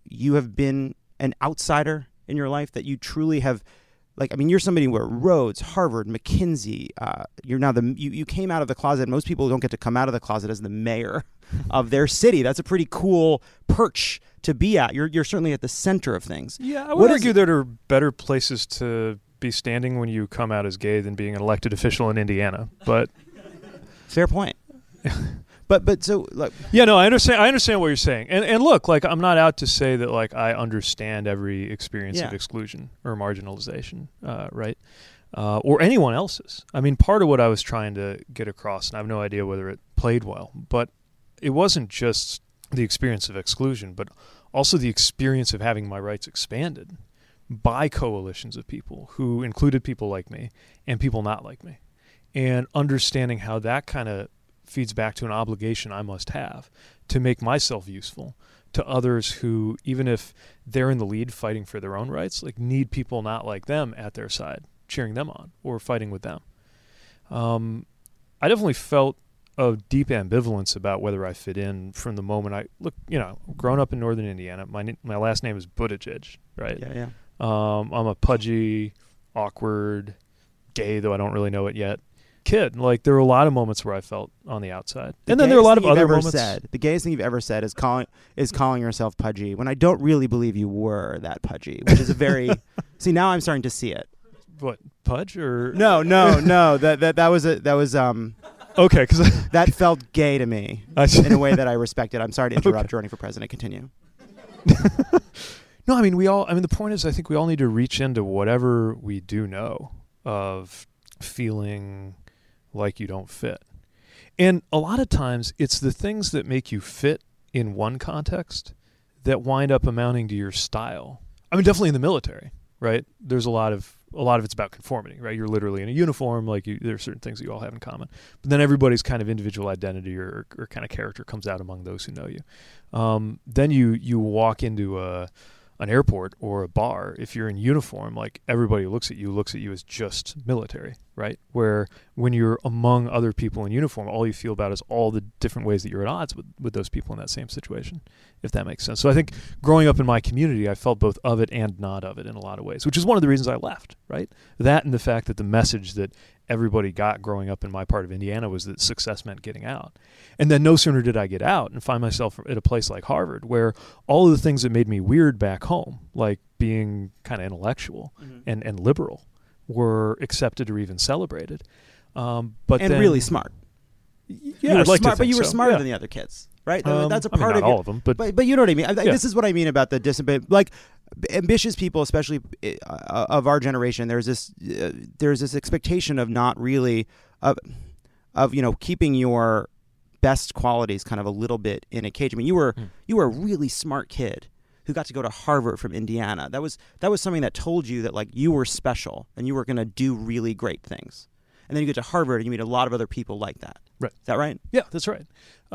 you have been an outsider in your life, that you truly have, like, I mean, you're somebody where Rhodes, Harvard, McKinsey, you're now you came out of the closet. Most people don't get to come out of the closet as the mayor of their city. That's a pretty cool perch to be at. You're certainly at the center of things. Yeah, I would argue there are better places to be standing when you come out as gay than being an elected official in Indiana. But fair point. But so, like, yeah, no, I understand what you're saying, and look, like, I'm not out to say that, like, I understand every experience of exclusion or marginalization, right, or anyone else's. I mean, part of what I was trying to get across, and I have no idea whether it played well, but it wasn't just the experience of exclusion, but also the experience of having my rights expanded by coalitions of people who included people like me and people not like me, and understanding how that kind of feeds back to an obligation I must have to make myself useful to others who, even if they're in the lead fighting for their own rights, like, need people not like them at their side, cheering them on or fighting with them. I definitely felt a deep ambivalence about whether I fit in from the moment I look. You know, grown up in northern Indiana, my last name is Buttigieg, right? Yeah. I'm a pudgy, awkward, gay, though I don't really know it yet, kid. Like, there were a lot of moments where I felt on the outside, and then there were a lot of other moments. The gayest thing you've ever said is calling yourself pudgy, when I don't really believe you were that pudgy, which is a very see, now I'm starting to see it. What, pudge or no? That was okay, because that felt gay to me in a way that I respected. I'm sorry to interrupt. Running for president. Continue. No, I mean, the point is, I think we all need to reach into whatever we do know of feeling like you don't fit. And a lot of times it's the things that make you fit in one context that wind up amounting to your style. I mean, definitely in the military, right? There's a lot of it's about conformity, right? You're literally in a uniform, like, there are certain things that you all have in common. But then everybody's kind of individual identity or kind of character comes out among those who know you. Then you walk into an airport or a bar, if you're in uniform, like, everybody looks at you as just military, right? Where when you're among other people in uniform, all you feel about is all the different ways that you're at odds with those people in that same situation, if that makes sense. So I think growing up in my community, I felt both of it and not of it in a lot of ways, which is one of the reasons I left, right? That and the fact that the message that everybody got growing up in my part of Indiana was that success meant getting out. And then no sooner did I get out and find myself at a place like Harvard, where all of the things that made me weird back home, like being kind of intellectual and liberal, were accepted or even celebrated. But then, really smart. Yeah, you were like smart, but you were so. smarter Yeah. than the other kids, right? That's a I mean, part not of all of them, but you know what I mean. Yeah. This is what I mean about the disability. Like, ambitious people, especially of our generation, there's this expectation of not really of keeping your best qualities kind of a little bit in a cage. I mean, you were a really smart kid who got to go to Harvard from Indiana. That was something that told you that, like, you were special and you were going to do really great things. And then you get to Harvard and you meet a lot of other people like that. Right. Is that right? Yeah, that's right.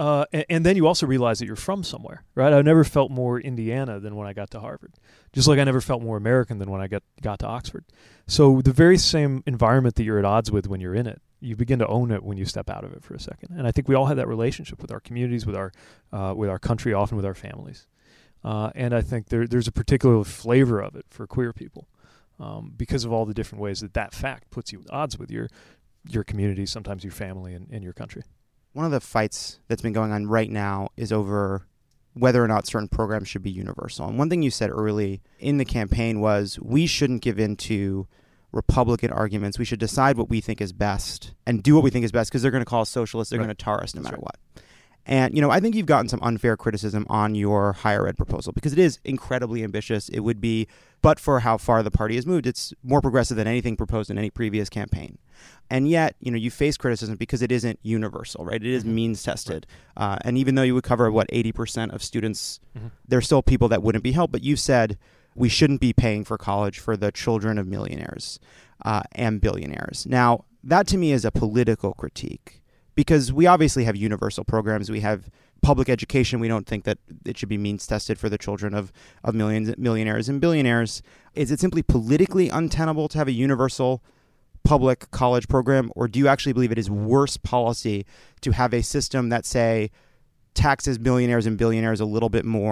And then you also realize that you're from somewhere, right? I never felt more Indiana than when I got to Harvard, just like I never felt more American than when I got to Oxford. So the very same environment that you're at odds with when you're in it, you begin to own it when you step out of it for a second. And I think we all have that relationship with our communities, with our country, often with our families. And I think there's a particular flavor of it for queer people because of all the different ways that fact puts you at odds with your community, sometimes your family, and your country. One of the fights that's been going on right now is over whether or not certain programs should be universal. And one thing you said early in the campaign was we shouldn't give in to Republican arguments. We should decide what we think is best and do what we think is best, because they're going to call us socialists. They're going to tar us no matter what. And, I think you've gotten some unfair criticism on your higher ed proposal because it is incredibly ambitious. It would be, but for how far the party has moved, it's more progressive than anything proposed in any previous campaign. And yet, you face criticism because it isn't universal, right? It is means tested. Right. And even though you would cover, 80% of students, there's still people that wouldn't be helped. But you said we shouldn't be paying for college for the children of millionaires and billionaires. Now, that to me is a political critique. Because we obviously have universal programs. We have public education. We don't think that it should be means tested for the children of millionaires and billionaires. Is it simply politically untenable to have a universal public college program? Or do you actually believe it is worse policy to have a system that, say, taxes millionaires and billionaires a little bit more,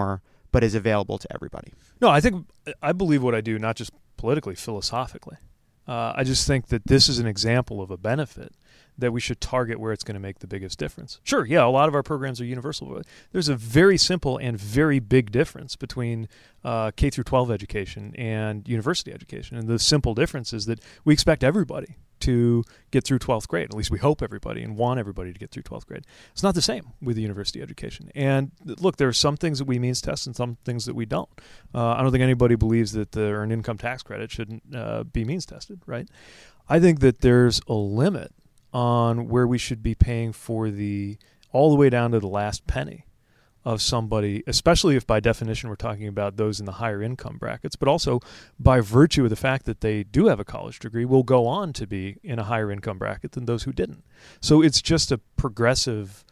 but is available to everybody. No, I believe what I do, not just politically, philosophically. I just think that this is an example of a benefit that we should target where it's going to make the biggest difference. Sure, yeah, a lot of our programs are universal, but there's a very simple and very big difference between K through 12 education and university education. And the simple difference is that we expect everybody to get through 12th grade. At least we hope everybody and want everybody to get through 12th grade. It's not the same with the university education. And look, there are some things that we means test and some things that we don't. I don't think anybody believes that the earned income tax credit shouldn't be means tested, right? I think that there's a limit on where we should be paying for all the way down to the last penny of somebody, especially if by definition we're talking about those in the higher income brackets, but also by virtue of the fact that they do have a college degree, will go on to be in a higher income bracket than those who didn't. So it's just a progressive,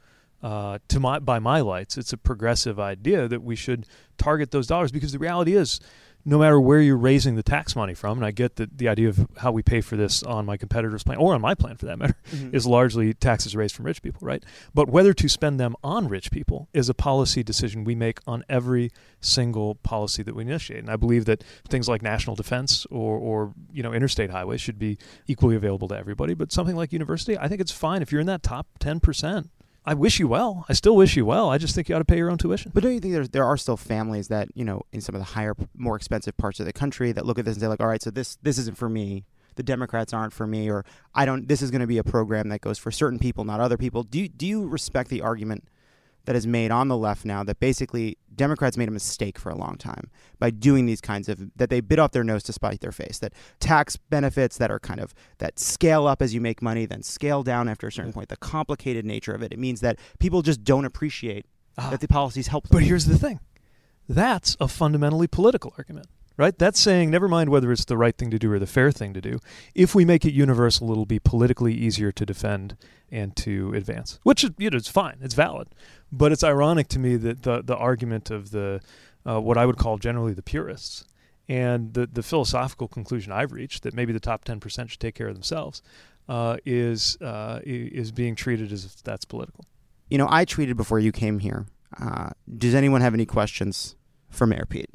by my lights, it's a progressive idea that we should target those dollars, because the reality is, no matter where you're raising the tax money from, and I get that the idea of how we pay for this on my competitor's plan, or on my plan for that matter, is largely taxes raised from rich people, right? But whether to spend them on rich people is a policy decision we make on every single policy that we initiate. And I believe that things like national defense or interstate highways should be equally available to everybody. But something like university, I think it's fine if you're in that top 10%. I wish you well. I still wish you well. I just think you ought to pay your own tuition. But don't you think there are still families that, in some of the higher, more expensive parts of the country that look at this and say, like, all right, so this isn't for me. The Democrats aren't for me, or this is going to be a program that goes for certain people, not other people. Do you respect the argument that is made on the left now that basically Democrats made a mistake for a long time by doing these kinds of, that they bit off their nose to spite their face, that tax benefits that are kind of, that scale up as you make money, then scale down after a certain point, the complicated nature of it. It means that people just don't appreciate that the policies help them. But here's the thing. That's a fundamentally political argument, right? That's saying, never mind whether it's the right thing to do or the fair thing to do. If we make it universal, it'll be politically easier to defend and to advance, which is, it's fine. It's valid. But it's ironic to me that the argument of the what I would call generally the purists and the philosophical conclusion I've reached that maybe the top 10% should take care of themselves is being treated as if that's political. I tweeted before you came here. Does anyone have any questions for Mayor Pete?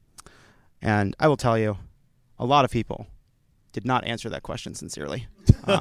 And I will tell you, a lot of people did not answer that question sincerely.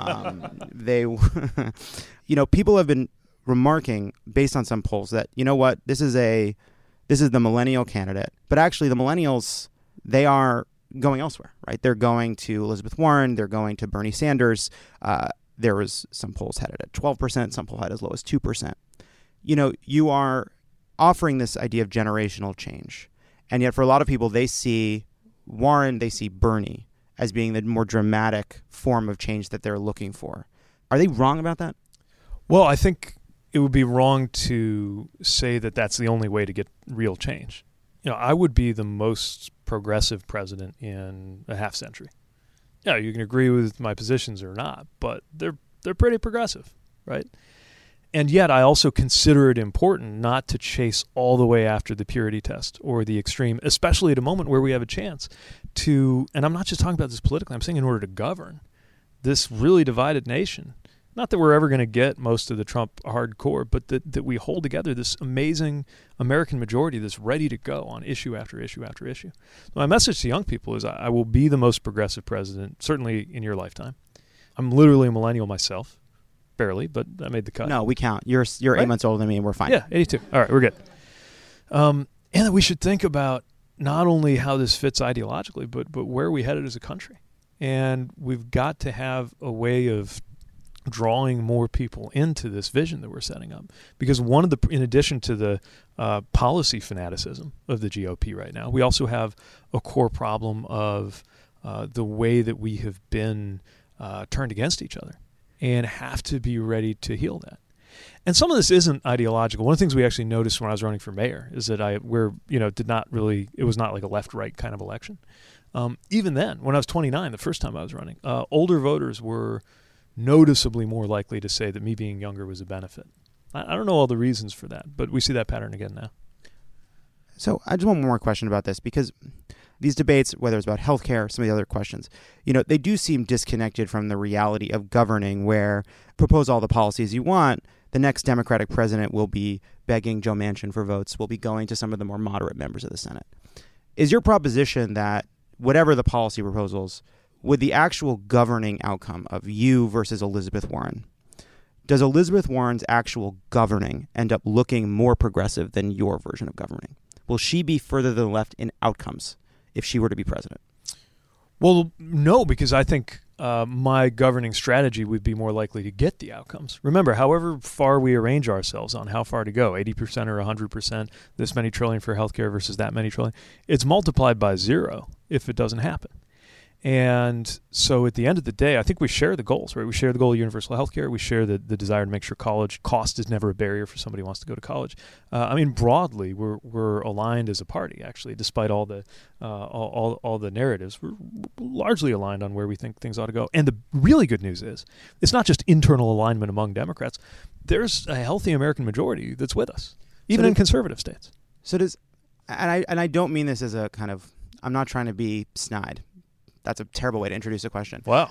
People have been remarking based on some polls that, this is the millennial candidate, but actually the millennials, they are going elsewhere, right? They're going to Elizabeth Warren, they're going to Bernie Sanders. There was some polls had it at 12%, some polls had as low as 2%. You are offering this idea of generational change. And yet for a lot of people, they see Warren, they see Bernie as being the more dramatic form of change that they're looking for. Are they wrong about that? Well, I think it would be wrong to say that that's the only way to get real change. I would be the most progressive president in a half century. Yeah, you can agree with my positions or not, but they're pretty progressive, right? And yet I also consider it important not to chase all the way after the purity test or the extreme, especially at a moment where we have a chance to, and I'm not just talking about this politically, I'm saying in order to govern this really divided nation. Not that we're ever going to get most of the Trump hardcore, but that we hold together this amazing American majority that's ready to go on issue after issue after issue. So my message to young people is I will be the most progressive president, certainly in your lifetime. I'm literally a millennial myself. Barely, but I made the cut. No, we count. You're right? 8 months older than me, and we're fine. Yeah, 82. All right, we're good. And that we should think about not only how this fits ideologically, but where we headed as a country. And we've got to have a way of drawing more people into this vision that we're setting up. Because in addition to the policy fanaticism of the GOP right now, we also have a core problem of the way that we have been turned against each other, and have to be ready to heal that. And some of this isn't ideological. One of the things we actually noticed when I was running for mayor is that it was not like a left-right kind of election. Even then, when I was 29, the first time I was running, older voters were noticeably more likely to say that me being younger was a benefit. I don't know all the reasons for that, but we see that pattern again now. So I just want one more question about this, because these debates, whether it's about healthcare, some of the other questions, they do seem disconnected from the reality of governing, where propose all the policies you want, the next Democratic president will be begging Joe Manchin for votes, will be going to some of the more moderate members of the Senate. Is your proposition that whatever the policy proposals, with the actual governing outcome of you versus Elizabeth Warren, does Elizabeth Warren's actual governing end up looking more progressive than your version of governing? Will she be further to the left in outcomes if she were to be president? Well, no, because I think my governing strategy would be more likely to get the outcomes. Remember, however far we arrange ourselves on how far to go, 80% or 100%, this many trillion for healthcare versus that many trillion, it's multiplied by 0 if it doesn't happen. And so at the end of the day, I think we share the goals, right? We share the goal of universal healthcare. We share the desire to make sure college cost is never a barrier for somebody who wants to go to college. Broadly, we're aligned as a party, actually, despite all the narratives. We're largely aligned on where we think things ought to go. And the really good news is, it's not just internal alignment among Democrats. There's a healthy American majority that's with us, even in conservative states. So does, and I don't mean this as a kind of, I'm not trying to be snide. That's a terrible way to introduce a question. Wow.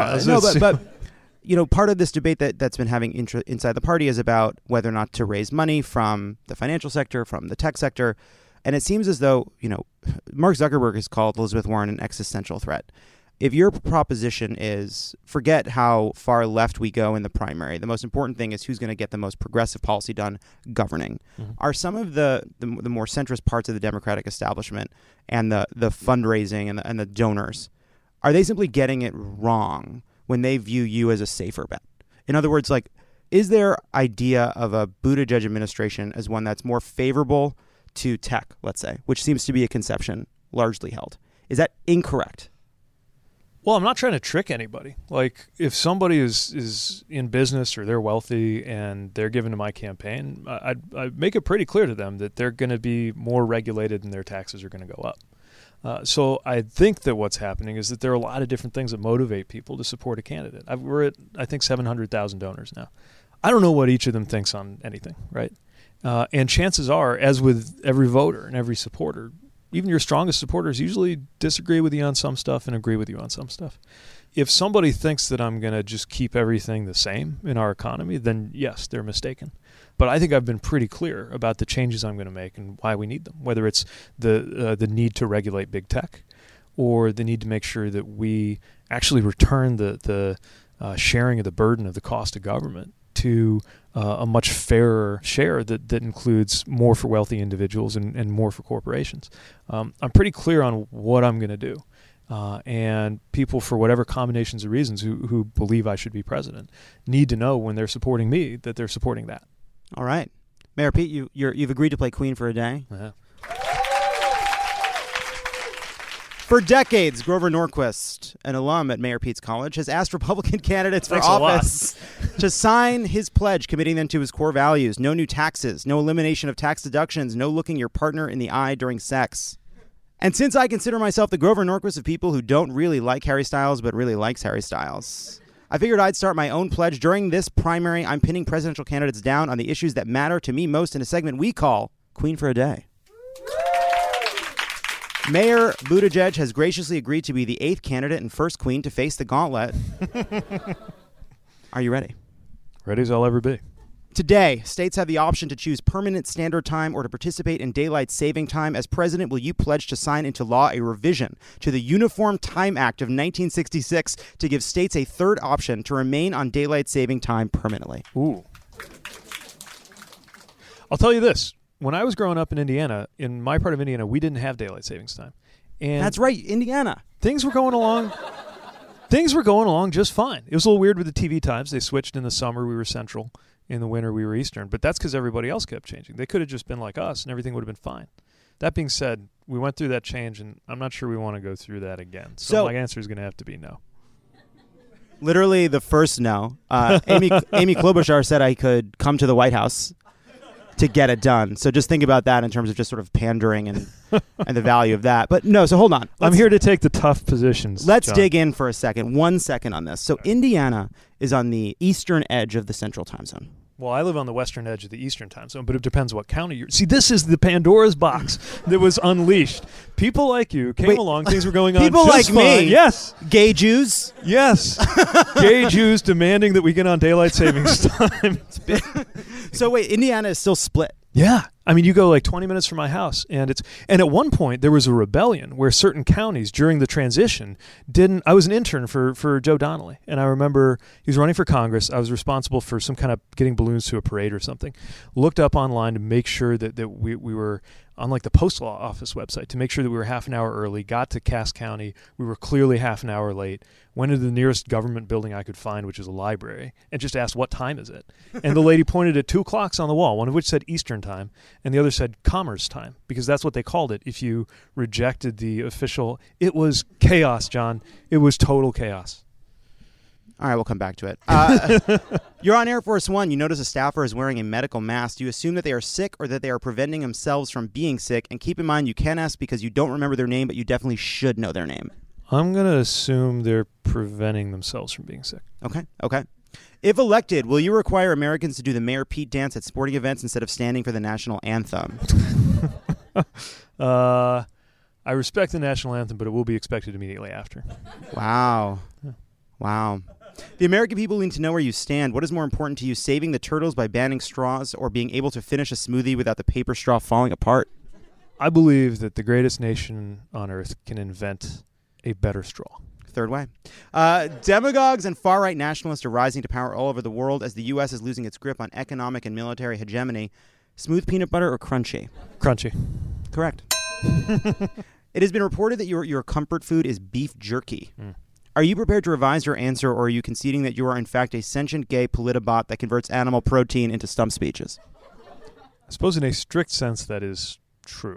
But part of this debate that's been having inside the party is about whether or not to raise money from the financial sector, from the tech sector. And it seems as though, Mark Zuckerberg has called Elizabeth Warren an existential threat. If your proposition is forget how far left we go in the primary, the most important thing is who's going to get the most progressive policy done governing. Mm-hmm. Are some of the more centrist parts of the Democratic establishment and the fundraising and the donors, are they simply getting it wrong when they view you as a safer bet? In other words, is their idea of a Buttigieg administration as one that's more favorable to tech, let's say, which seems to be a conception largely held? Is that incorrect? Well, I'm not trying to trick anybody. If somebody is in business or they're wealthy and they're given to my campaign, I'd make it pretty clear to them that they're going to be more regulated and their taxes are going to go up. So I think that what's happening is that there are a lot of different things that motivate people to support a candidate. We're at, I think, 700,000 donors now. I don't know what each of them thinks on anything, right? And chances are, as with every voter and every supporter, even your strongest supporters usually disagree with you on some stuff and agree with you on some stuff. If somebody thinks that I'm going to just keep everything the same in our economy, then yes, they're mistaken. But I think I've been pretty clear about the changes I'm going to make and why we need them, whether it's the need to regulate big tech or the need to make sure that we actually return the sharing of the burden of the cost of government to a much fairer share that includes more for wealthy individuals and more for corporations. I'm pretty clear on what I'm going to do. And people, for whatever combinations of reasons, who believe I should be president, need to know when they're supporting me that they're supporting that. All right. Mayor Pete, you've agreed to play Queen for a day. Yeah. For decades, Grover Norquist, an alum at Mayor Pete's College, has asked Republican candidates for office to sign his pledge, committing them to his core values. No new taxes, no elimination of tax deductions, no looking your partner in the eye during sex. And since I consider myself the Grover Norquist of people who don't really like Harry Styles but really likes Harry Styles, I figured I'd start my own pledge. During this primary, I'm pinning presidential candidates down on the issues that matter to me most in a segment we call Queen for a Day. Mayor Buttigieg has graciously agreed to be the 8th candidate and first queen to face the gauntlet. Are you ready? Ready as I'll ever be. Today, states have the option to choose permanent standard time or to participate in daylight saving time. As president, will you pledge to sign into law a revision to the Uniform Time Act of 1966 to give states a third option to remain on daylight saving time permanently? Ooh. I'll tell you this. When I was growing up in Indiana, in my part of Indiana, we didn't have daylight savings time. And that's right, Indiana. Things were going along just fine. It was a little weird with the TV times. They switched in the summer. We were central. In the winter, we were Eastern. But that's because everybody else kept changing. They could have just been like us, and everything would have been fine. That being said, we went through that change, and I'm not sure we want to go through that again. So my answer is going to have to be no. Literally the first no. Amy Klobuchar said I could come to the White House to get it done. So just think about that in terms of just sort of pandering and the value of that. But no, so hold on. I'm here to take the tough positions. Let's John. dig in for a second. 1 second on this. So Indiana is on the eastern edge of the central time zone. Well, I live on the western edge of the Eastern time zone, but it depends what county you're. See, this is the Pandora's box that was unleashed. People like you came along, things were going on People just like fine. me. Yes. Gay Jews. Yes. Gay Jews demanding that we get on daylight savings time. So wait, Indiana is still split. Yeah. I mean, you go like 20 minutes from my house, and at one point there was a rebellion where certain counties during the transition didn't. I was an intern for Joe Donnelly, and I remember he was running for Congress. I was responsible for some kind of getting balloons to a parade or something. Looked up online to make sure that we were on like the postal office website to make sure that we were half an hour early. Got to Cass County, we were clearly half an hour late. Went into the nearest government building I could find, which is a library, and just asked, what time is it? And the lady pointed at 2 clocks on the wall, one of which said Eastern time, and the other said Commerce time, because that's what they called it if you rejected the official. It was chaos, John. It was total chaos. All right, we'll come back to it. You're on Air Force One. You notice a staffer is wearing a medical mask. Do you assume that they are sick or that they are preventing themselves from being sick? And keep in mind, you can ask because you don't remember their name, but you definitely should know their name. I'm going to assume they're preventing themselves from being sick. Okay. If elected, will you require Americans to do the Mayor Pete dance at sporting events instead of standing for the national anthem? I respect the national anthem, but it will be expected immediately after. Wow. The American people need to know where you stand. What is more important to you, saving the turtles by banning straws or being able to finish a smoothie without the paper straw falling apart? I believe that the greatest nation on earth can invent a better straw. Third way. Demagogues and far-right nationalists are rising to power all over the world as the U.S. is losing its grip on economic and military hegemony. Smooth peanut butter or crunchy? Crunchy. Correct. It has been reported that your comfort food is beef jerky. Are you prepared to revise your answer, or are you conceding that you are in fact a sentient gay politibot that converts animal protein into stump speeches? I suppose in a strict sense that is true.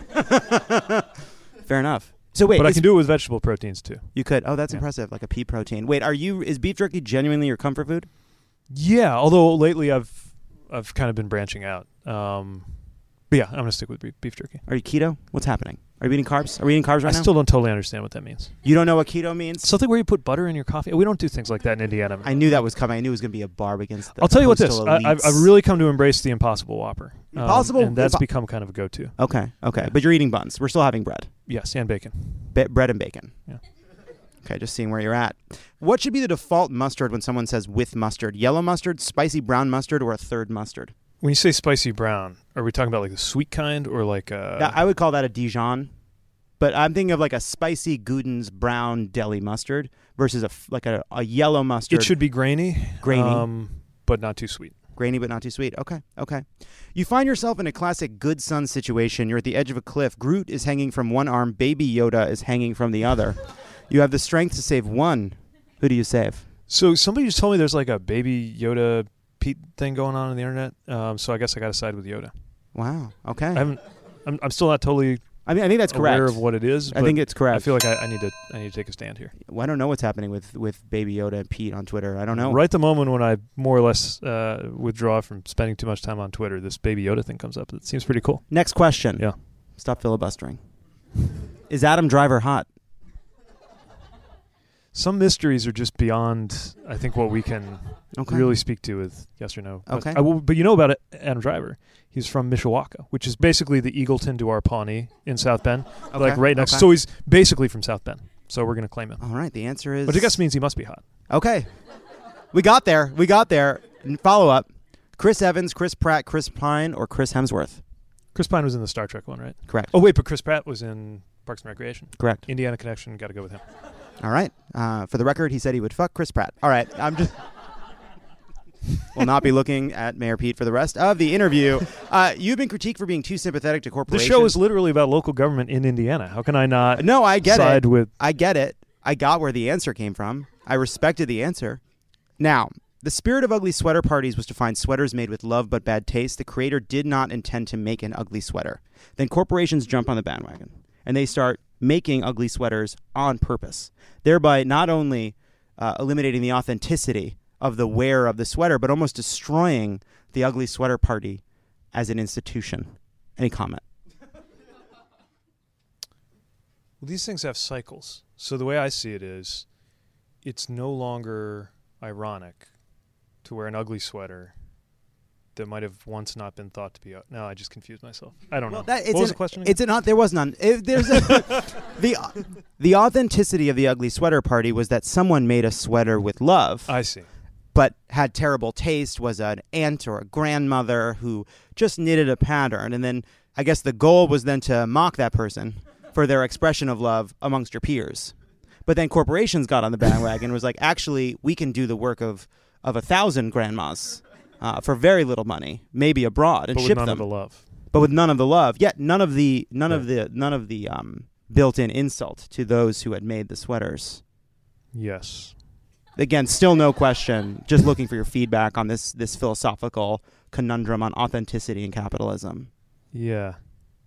Fair enough. So wait, but I can do it with vegetable proteins too. You could. Oh, that's impressive. Like a pea protein. Wait, is beef jerky genuinely your comfort food? Yeah, although lately I've kind of been branching out. But yeah, I'm going to stick with beef jerky. Are you keto? What's happening? Are you eating carbs? Are we eating carbs right now? I still don't totally understand what that means. You don't know what keto means? Something where you put butter in your coffee? We don't do things like that in Indiana. I knew that was coming. I knew it was going to be a barb against the I'll tell you what this. elites. I've really come to embrace the Impossible Whopper. And that's Impo- become kind of a go-to. Okay. But you're eating buns. We're still having bread. Yes, and bacon. Bread and bacon. Yeah. Okay, just seeing where you're at. What should be the default mustard when someone says with mustard? Yellow mustard, spicy brown mustard, or a third mustard? When you say spicy brown, are we talking about like the sweet kind or like a... I would call that a Dijon. But I'm thinking of like a spicy Gouden's brown deli mustard versus a yellow mustard. It should be grainy. But not too sweet. Grainy but not too sweet. Okay. You find yourself in a classic good son situation. You're at the edge of a cliff. Groot is hanging from one arm. Baby Yoda is hanging from the other. You have the strength to save one. Who do you save? So somebody just told me there's like a Baby Yoda Pete thing going on the internet. So I guess I got to side with Yoda. Wow. Okay. I'm still not totally... I think that's correct. Aware of what it is. I think it's correct. I feel like I need to take a stand here. Well, I don't know what's happening with Baby Yoda and Pete on Twitter. I don't know. Right the moment when I more or less withdraw from spending too much time on Twitter, this Baby Yoda thing comes up. It seems pretty cool. Next question. Yeah. Stop filibustering. Is Adam Driver hot? Some mysteries are just beyond, I think, what we can really speak to with yes or no. Okay. But you know about Adam Driver. He's from Mishawaka, which is basically the Eagleton to our Pawnee in South Bend. Okay. Like right next. Okay. So he's basically from South Bend. So we're going to claim him. All right. The answer is... Which I guess means he must be hot. Okay. We got there. Follow up. Chris Evans, Chris Pratt, Chris Pine, or Chris Hemsworth? Chris Pine was in the Star Trek one, right? Correct. Oh, wait, but Chris Pratt was in Parks and Recreation. Correct. Indiana Connection, got to go with him. All right. For the record, he said he would fuck Chris Pratt. All right. I'm just... will not be looking at Mayor Pete for the rest of the interview. You've been critiqued for being too sympathetic to The corporations. show is literally about local government in Indiana. How can I not No, I get side it. with... I get it. I got where the answer came from. I respected the answer. Now, the spirit of ugly sweater parties was to find sweaters made with love but bad taste. The creator did not intend to make an ugly sweater. Then corporations jump on the bandwagon, and they start making ugly sweaters on purpose, thereby not only eliminating the authenticity of the wearer of the sweater, but almost destroying the ugly sweater party as an institution. Any comment? Well, these things have cycles. So the way I see it is, it's no longer ironic to wear an ugly sweater that might have once not been thought to be. No, I just confused myself. I don't know. What was the question? Again? There was none. The authenticity of the ugly sweater party was that someone made a sweater with love. I see. But had terrible taste, was an aunt or a grandmother who just knitted a pattern. And then I guess the goal was then to mock that person for their expression of love amongst your peers. But then corporations got on the bandwagon and was like, actually, we can do the work of 1,000 grandmas for very little money, maybe abroad, and but ship with none them. of the love. But with none of the love. Yet none of the built-in insult to those who had made the sweaters. Yes. Again, still no question. Just looking for your feedback on this philosophical conundrum on authenticity and capitalism. Yeah.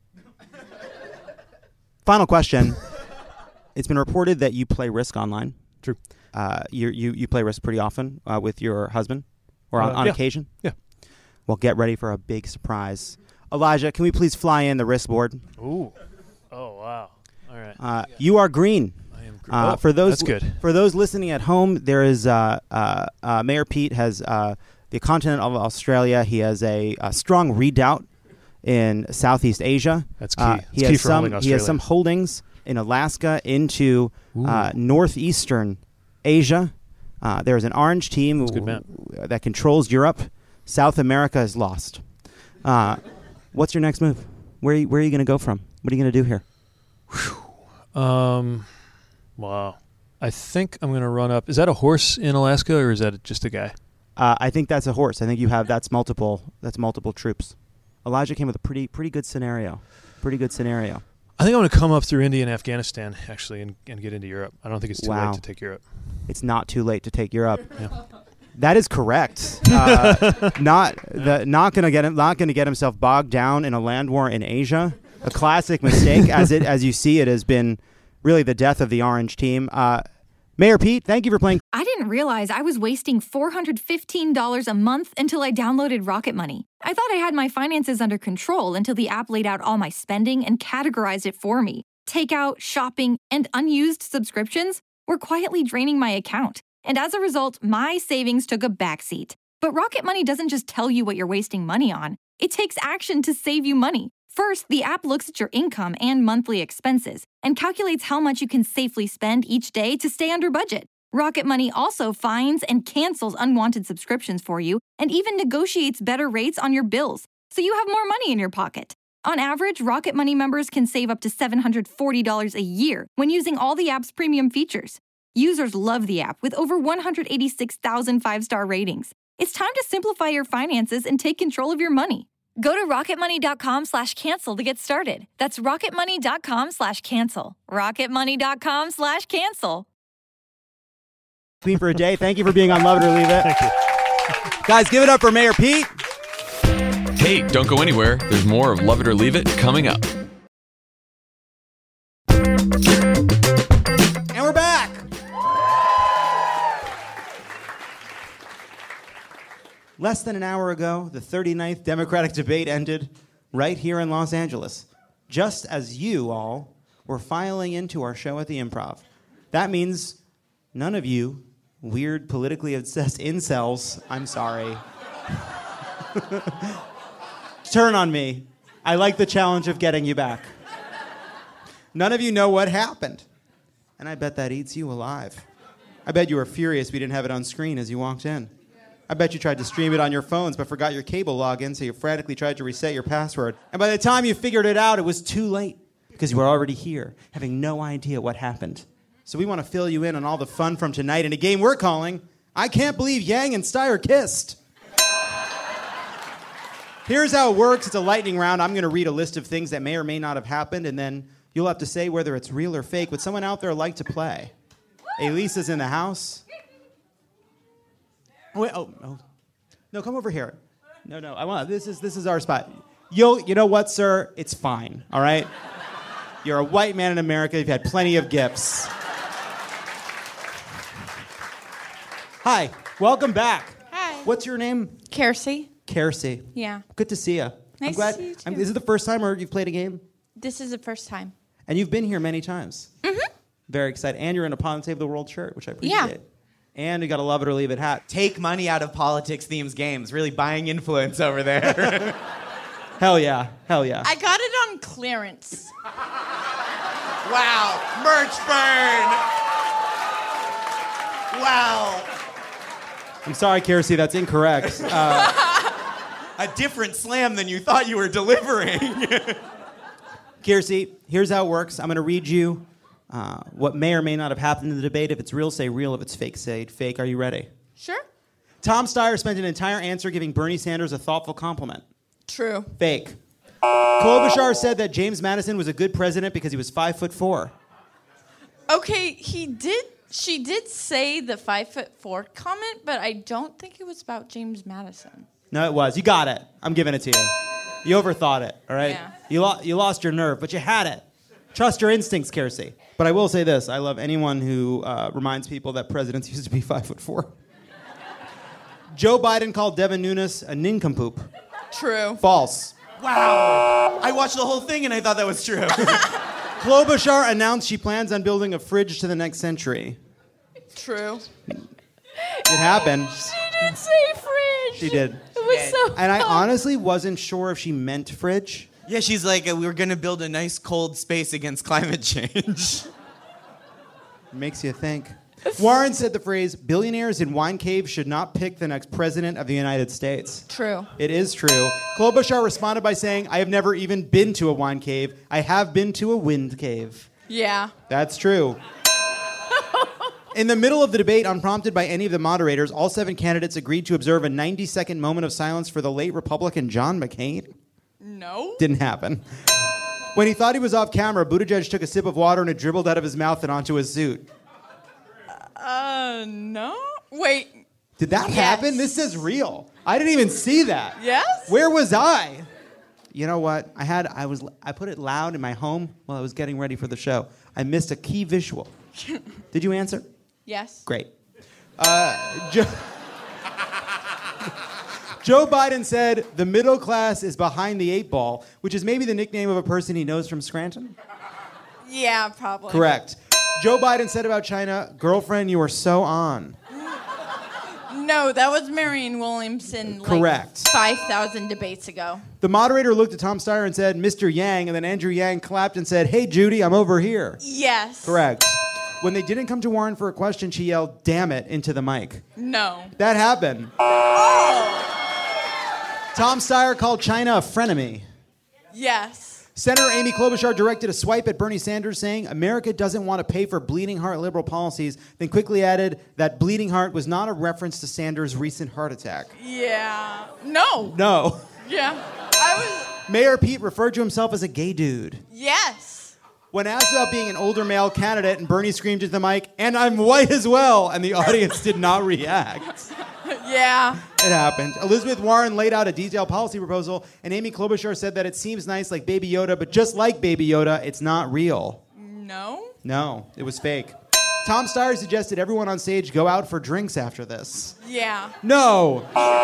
Final question. It's been reported that you play Risk online. True. You play Risk pretty often with your husband, or on yeah. occasion. Yeah. Well, get ready for a big surprise. Elijah, can we please fly in the Risk board? Ooh. Oh wow. All right. You are green. I am green. For those that's good. For those listening at home, there is Mayor Pete has the continent of Australia. He has a strong redoubt in Southeast Asia. That's key. He has some holdings in Alaska into northeastern Asia. There's an orange team that controls Europe. South America is lost. What's your next move? Where are you going to go from? What are you going to do here? Wow. I think I'm going to run up. Is that a horse in Alaska, or is that just a guy? I think that's a horse. I think that's multiple troops. Elijah came with a pretty good scenario. Pretty good scenario. I think I'm going to come up through India and Afghanistan, actually, and get into Europe. I don't think it's too late to take Europe. It's not too late to take Europe. Yeah. That is correct. Not going to get himself bogged down in a land war in Asia. A classic mistake, as you see, it has been really the death of the orange team. Mayor Pete, thank you for playing. I didn't realize I was wasting $415 a month until I downloaded Rocket Money. I thought I had my finances under control until the app laid out all my spending and categorized it for me. Takeout, shopping, and unused subscriptions were quietly draining my account. And as a result, my savings took a backseat. But Rocket Money doesn't just tell you what you're wasting money on. It takes action to save you money. First, the app looks at your income and monthly expenses and calculates how much you can safely spend each day to stay under budget. Rocket Money also finds and cancels unwanted subscriptions for you and even negotiates better rates on your bills, so you have more money in your pocket. On average, Rocket Money members can save up to $740 a year when using all the app's premium features. Users love the app with over 186,000 five-star ratings. It's time to simplify your finances and take control of your money. Go to rocketmoney.com/cancel to get started. That's rocketmoney.com/cancel. rocketmoney.com/cancel. Queen for a day. Thank you for being on Love It or Leave It. Thank you. Guys, give it up for Mayor Pete. Hey, don't go anywhere. There's more of Love It or Leave It coming up. And we're back. Less than an hour ago, the 39th Democratic debate ended right here in Los Angeles, just as you all were filing into our show at the Improv. That means none of you weird, politically obsessed incels, I'm sorry, turn on me. I like the challenge of getting you back. None of you know what happened, and I bet that eats you alive. I bet you were furious we didn't have it on screen as you walked in. I bet you tried to stream it on your phones but forgot your cable login, so you frantically tried to reset your password. And by the time you figured it out, it was too late because you were already here, having no idea what happened. So we want to fill you in on all the fun from tonight in a game we're calling I Can't Believe Yang and Steyer Kissed. Here's how it works. It's a lightning round. I'm going to read a list of things that may or may not have happened, and then you'll have to say whether it's real or fake. Would someone out there like to play? Elisa's in the house. Wait, no, come over here. No, I want this is our spot. You know what, sir? It's fine. All right. You're a white man in America. You've had plenty of gifts. Hi, welcome back. Hi. What's your name? Kersey. Kersey. Yeah. Good to see you. Nice to see you too. Is it the first time or you've played a game? This is the first time. And you've been here many times. Mm-hmm. Very excited. And you're in a Ponte of the World shirt, which I appreciate. And you got a love it or leave it hat. Take money out of politics themes games. Really buying influence over there. Hell yeah. Hell yeah. I got it on clearance. Wow. Merch burn. Wow. I'm sorry, Kiersey, that's incorrect. A different slam than you thought you were delivering. Kiersey, here's how it works. I'm going to read you what may or may not have happened in the debate. If it's real, say real. If it's fake, say fake. Are you ready? Sure. Tom Steyer spent an entire answer giving Bernie Sanders a thoughtful compliment. True. Fake. Klobuchar said that James Madison was a good president because he was 5'4". Okay, she did say the 5'4" comment, but I don't think it was about James Madison. No, it was. You got it. I'm giving it to you. You overthought it, all right? Yeah. You lost your nerve, but you had it. Trust your instincts, Kiersey. But I will say this. I love anyone who reminds people that presidents used to be 5'4". Joe Biden called Devin Nunes a nincompoop. True. False. Wow. I watched the whole thing and I thought that was true. Klobuchar announced she plans on building a fridge to the next century. True. It happened. She did say fridge. She did. It was so And I fun. honestly wasn't sure if she meant fridge. Yeah, she's like, we were going to build a nice cold space against climate change. Makes you think. Warren said the phrase, billionaires in wine caves should not pick the next president of the United States. True. It is true. Klobuchar responded by saying, I have never even been to a wine cave. I have been to a wind cave. Yeah. That's true. In the middle of the debate, unprompted by any of the moderators, all 7 candidates agreed to observe a 90-second moment of silence for the late Republican John McCain. No. Didn't happen. When he thought he was off camera, Buttigieg took a sip of water and it dribbled out of his mouth and onto his suit. No. Wait. Did that happen? This is real. I didn't even see that. Yes? Where was I? You know what? I put it loud in my home while I was getting ready for the show. I missed a key visual. Did you answer? Yes. Great. Joe Biden said the middle class is behind the 8 ball, which is maybe the nickname of a person he knows from Scranton. Yeah, probably. Correct. Joe Biden said about China, girlfriend, you are so on. No, that was Marianne Williamson. Correct. 5,000 debates ago. The moderator looked at Tom Steyer and said, Mr. Yang, and then Andrew Yang clapped and said, hey, Judy, I'm over here. Yes. Correct. When they didn't come to Warren for a question, she yelled, damn it, into the mic. No. That happened. Tom Steyer called China a frenemy. Yes. Senator Amy Klobuchar directed a swipe at Bernie Sanders, saying America doesn't want to pay for bleeding heart liberal policies, then quickly added that bleeding heart was not a reference to Sanders' recent heart attack. Yeah. No. No. Yeah. Mayor Pete referred to himself as a gay dude. Yes. When asked about being an older male candidate, and Bernie screamed into the mic, and I'm white as well, and the audience did not react. Yeah. It happened. Elizabeth Warren laid out a detailed policy proposal, and Amy Klobuchar said that it seems nice like Baby Yoda, but just like Baby Yoda, it's not real. No. No, it was fake. Tom Steyer suggested everyone on stage go out for drinks after this. Yeah. No.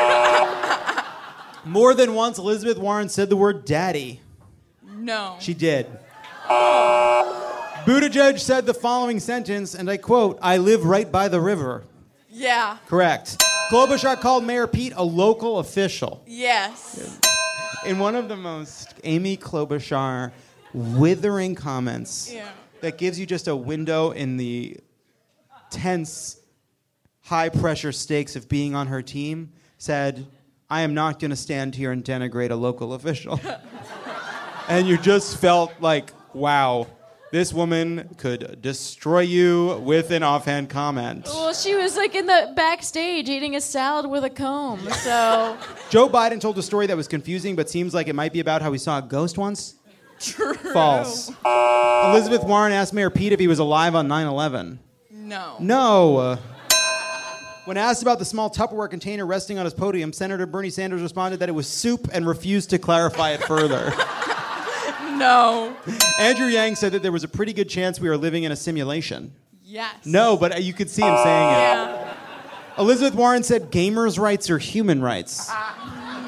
More than once, Elizabeth Warren said the word daddy. No. She did. Buttigieg said the following sentence, and I quote, I live right by the river. Yeah. Correct. Klobuchar called Mayor Pete a local official. Yes. In one of the most Amy Klobuchar withering comments that gives you just a window in the tense, high-pressure stakes of being on her team, said, I am not going to stand here and denigrate a local official. And you just felt like, wow, this woman could destroy you with an offhand comment. Well, she was like in the backstage eating a salad with a comb, so... Joe Biden told a story that was confusing, but seems like it might be about how he saw a ghost once. True. False. Elizabeth Warren asked Mayor Pete if he was alive on 9/11. No. No. When asked about the small Tupperware container resting on his podium, Senator Bernie Sanders responded that it was soup and refused to clarify it further. No. Andrew Yang said that there was a pretty good chance we were living in a simulation. Yes. No, but you could see him saying it. Yeah. Elizabeth Warren said gamers' rights are human rights.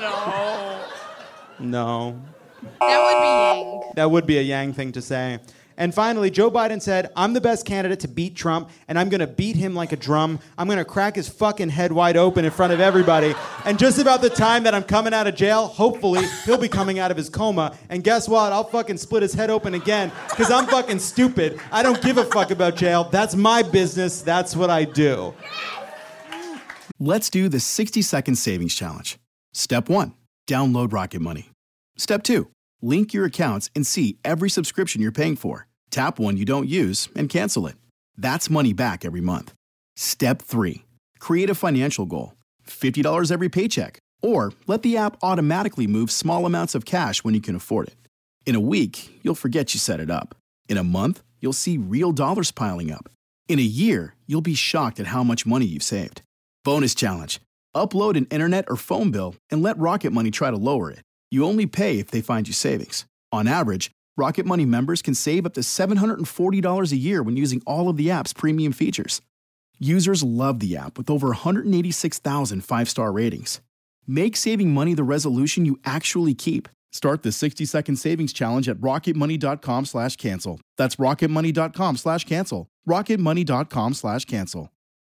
No. No. That would be Yang. That would be a Yang thing to say. And finally, Joe Biden said, I'm the best candidate to beat Trump, and I'm going to beat him like a drum. I'm going to crack his fucking head wide open in front of everybody. And just about the time that I'm coming out of jail, hopefully, he'll be coming out of his coma. And guess what? I'll fucking split his head open again, because I'm fucking stupid. I don't give a fuck about jail. That's my business. That's what I do. Let's do the 60-second savings challenge. Step 1, download Rocket Money. Step 2, link your accounts and see every subscription you're paying for. Tap one you don't use and cancel it. That's money back every month. Step 3, create a financial goal. $50 every paycheck. Or let the app automatically move small amounts of cash when you can afford it. In a week, you'll forget you set it up. In a month, you'll see real dollars piling up. In a year, you'll be shocked at how much money you've saved. Bonus challenge. Upload an internet or phone bill and let Rocket Money try to lower it. You only pay if they find you savings. On average, Rocket Money members can save up to $740 a year when using all of the app's premium features. Users love the app with over 186,000 five-star ratings. Make saving money the resolution you actually keep. Start the 60-second savings challenge at rocketmoney.com/cancel. That's rocketmoney.com/cancel. rocketmoney.com/cancel.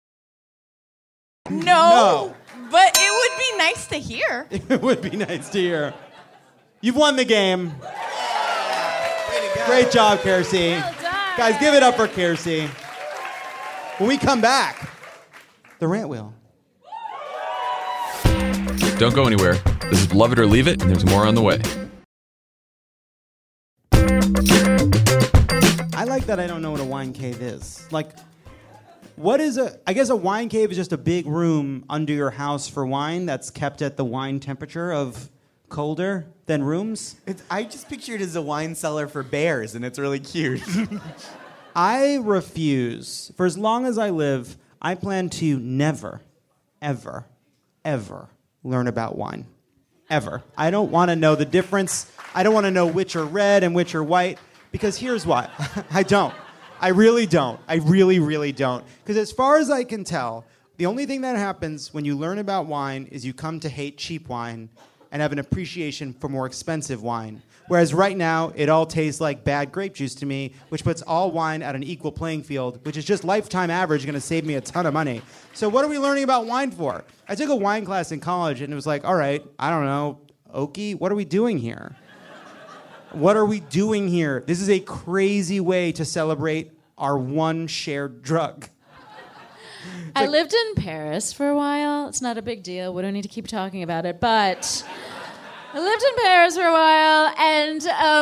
No, but it would be nice to hear. It would be nice to hear. You've won the game. Great job, Kiersey. Well done. Guys, give it up for Kiersey. When we come back, the rant wheel. Don't go anywhere. This is Love It or Leave It, and there's more on the way. I like that I don't know what a wine cave is. Like, what is I guess a wine cave is just a big room under your house for wine that's kept at the wine temperature of colder than rooms. I just pictured it as a wine cellar for bears, and it's really cute. I refuse. For as long as I live, I plan to never, ever, ever learn about wine. Ever. I don't want to know the difference. I don't want to know which are red and which are white, because here's why. I don't. I really don't. I really, really don't. Because as far as I can tell, the only thing that happens when you learn about wine is you come to hate cheap wine and have an appreciation for more expensive wine. Whereas right now, it all tastes like bad grape juice to me, which puts all wine at an equal playing field, which is just lifetime average going to save me a ton of money. So what are we learning about wine for? I took a wine class in college, and it was like, all right, I don't know, Okie, what are we doing here? What are we doing here? This is a crazy way to celebrate our one shared drug. I lived in Paris for a while. It's not a big deal. We don't need to keep talking about it. But I lived in Paris for a while, and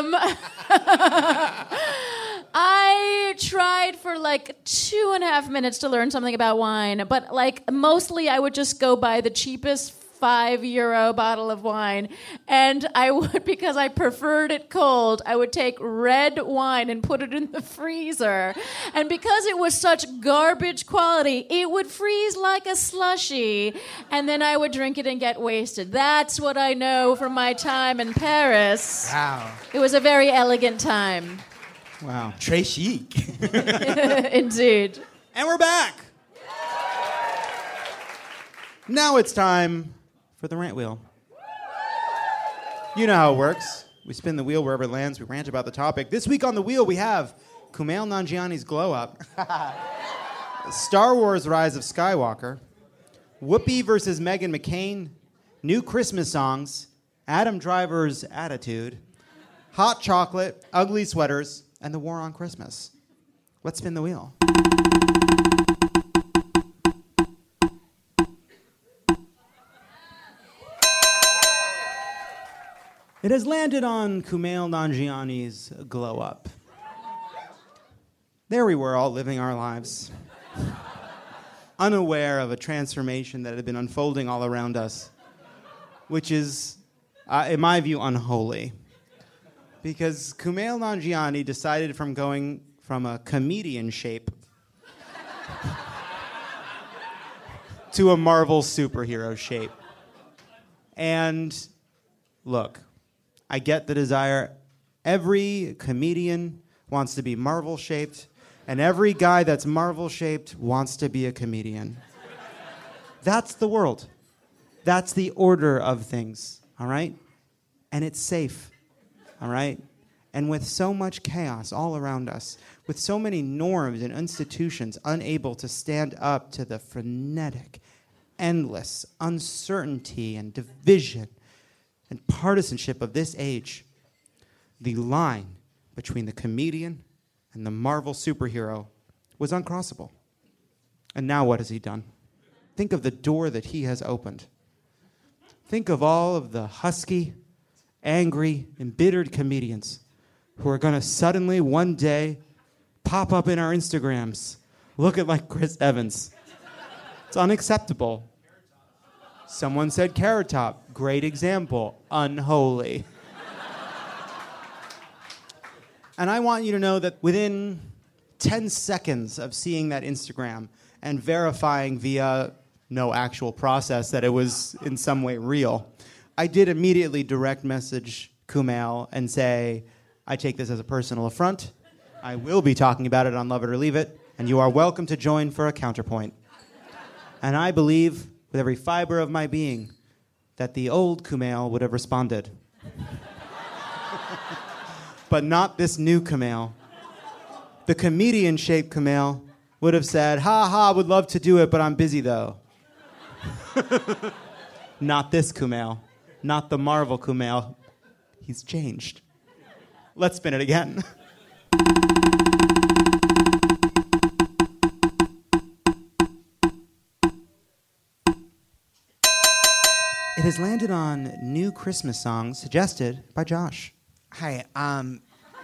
I tried for like 2.5 minutes to learn something about wine. But like mostly I would just go buy the cheapest €5 bottle of wine, and I would, because I preferred it cold, I would take red wine and put it in the freezer, and because it was such garbage quality, it would freeze like a slushie, and then I would drink it and get wasted. That's what I know from my time in Paris. Wow. It was a very elegant time. Wow. Très chic. Indeed. And we're back. Now it's time for the rant wheel. You know how it works. We spin the wheel wherever it lands. We rant about the topic. This week on the wheel, we have Kumail Nanjiani's Glow Up, Star Wars Rise of Skywalker, Whoopi versus Meghan McCain, new Christmas songs, Adam Driver's attitude, hot chocolate, ugly sweaters, and the war on Christmas. Let's spin the wheel. It has landed on Kumail Nanjiani's Glow Up. There we were, all living our lives, unaware of a transformation that had been unfolding all around us, which is, in my view, unholy. Because Kumail Nanjiani decided from going from a comedian shape to a Marvel superhero shape. And look, I get the desire. Every comedian wants to be Marvel-shaped, and every guy that's Marvel-shaped wants to be a comedian. That's the world. That's the order of things, all right? And it's safe, all right? And with so much chaos all around us, with so many norms and institutions unable to stand up to the frenetic, endless uncertainty and division and partisanship of this age, the line between the comedian and the Marvel superhero was uncrossable. And now what has he done? Think of the door that he has opened. Think of all of the husky, angry, embittered comedians who are going to suddenly one day pop up in our Instagrams looking like Chris Evans. It's unacceptable. Someone said Carrot Top. Great example. Unholy. And I want you to know that within 10 seconds of seeing that Instagram and verifying via no actual process that it was in some way real, I did immediately direct message Kumail and say, I take this as a personal affront. I will be talking about it on Love It or Leave It, and you are welcome to join for a counterpoint. And I believe with every fiber of my being that the old Kumail would have responded. But not this new Kumail. The comedian-shaped Kumail would have said, ha ha, would love to do it, but I'm busy though. Not this Kumail. Not the Marvel Kumail. He's changed. Let's spin it again. It has landed on new Christmas songs suggested by Josh. Hi, I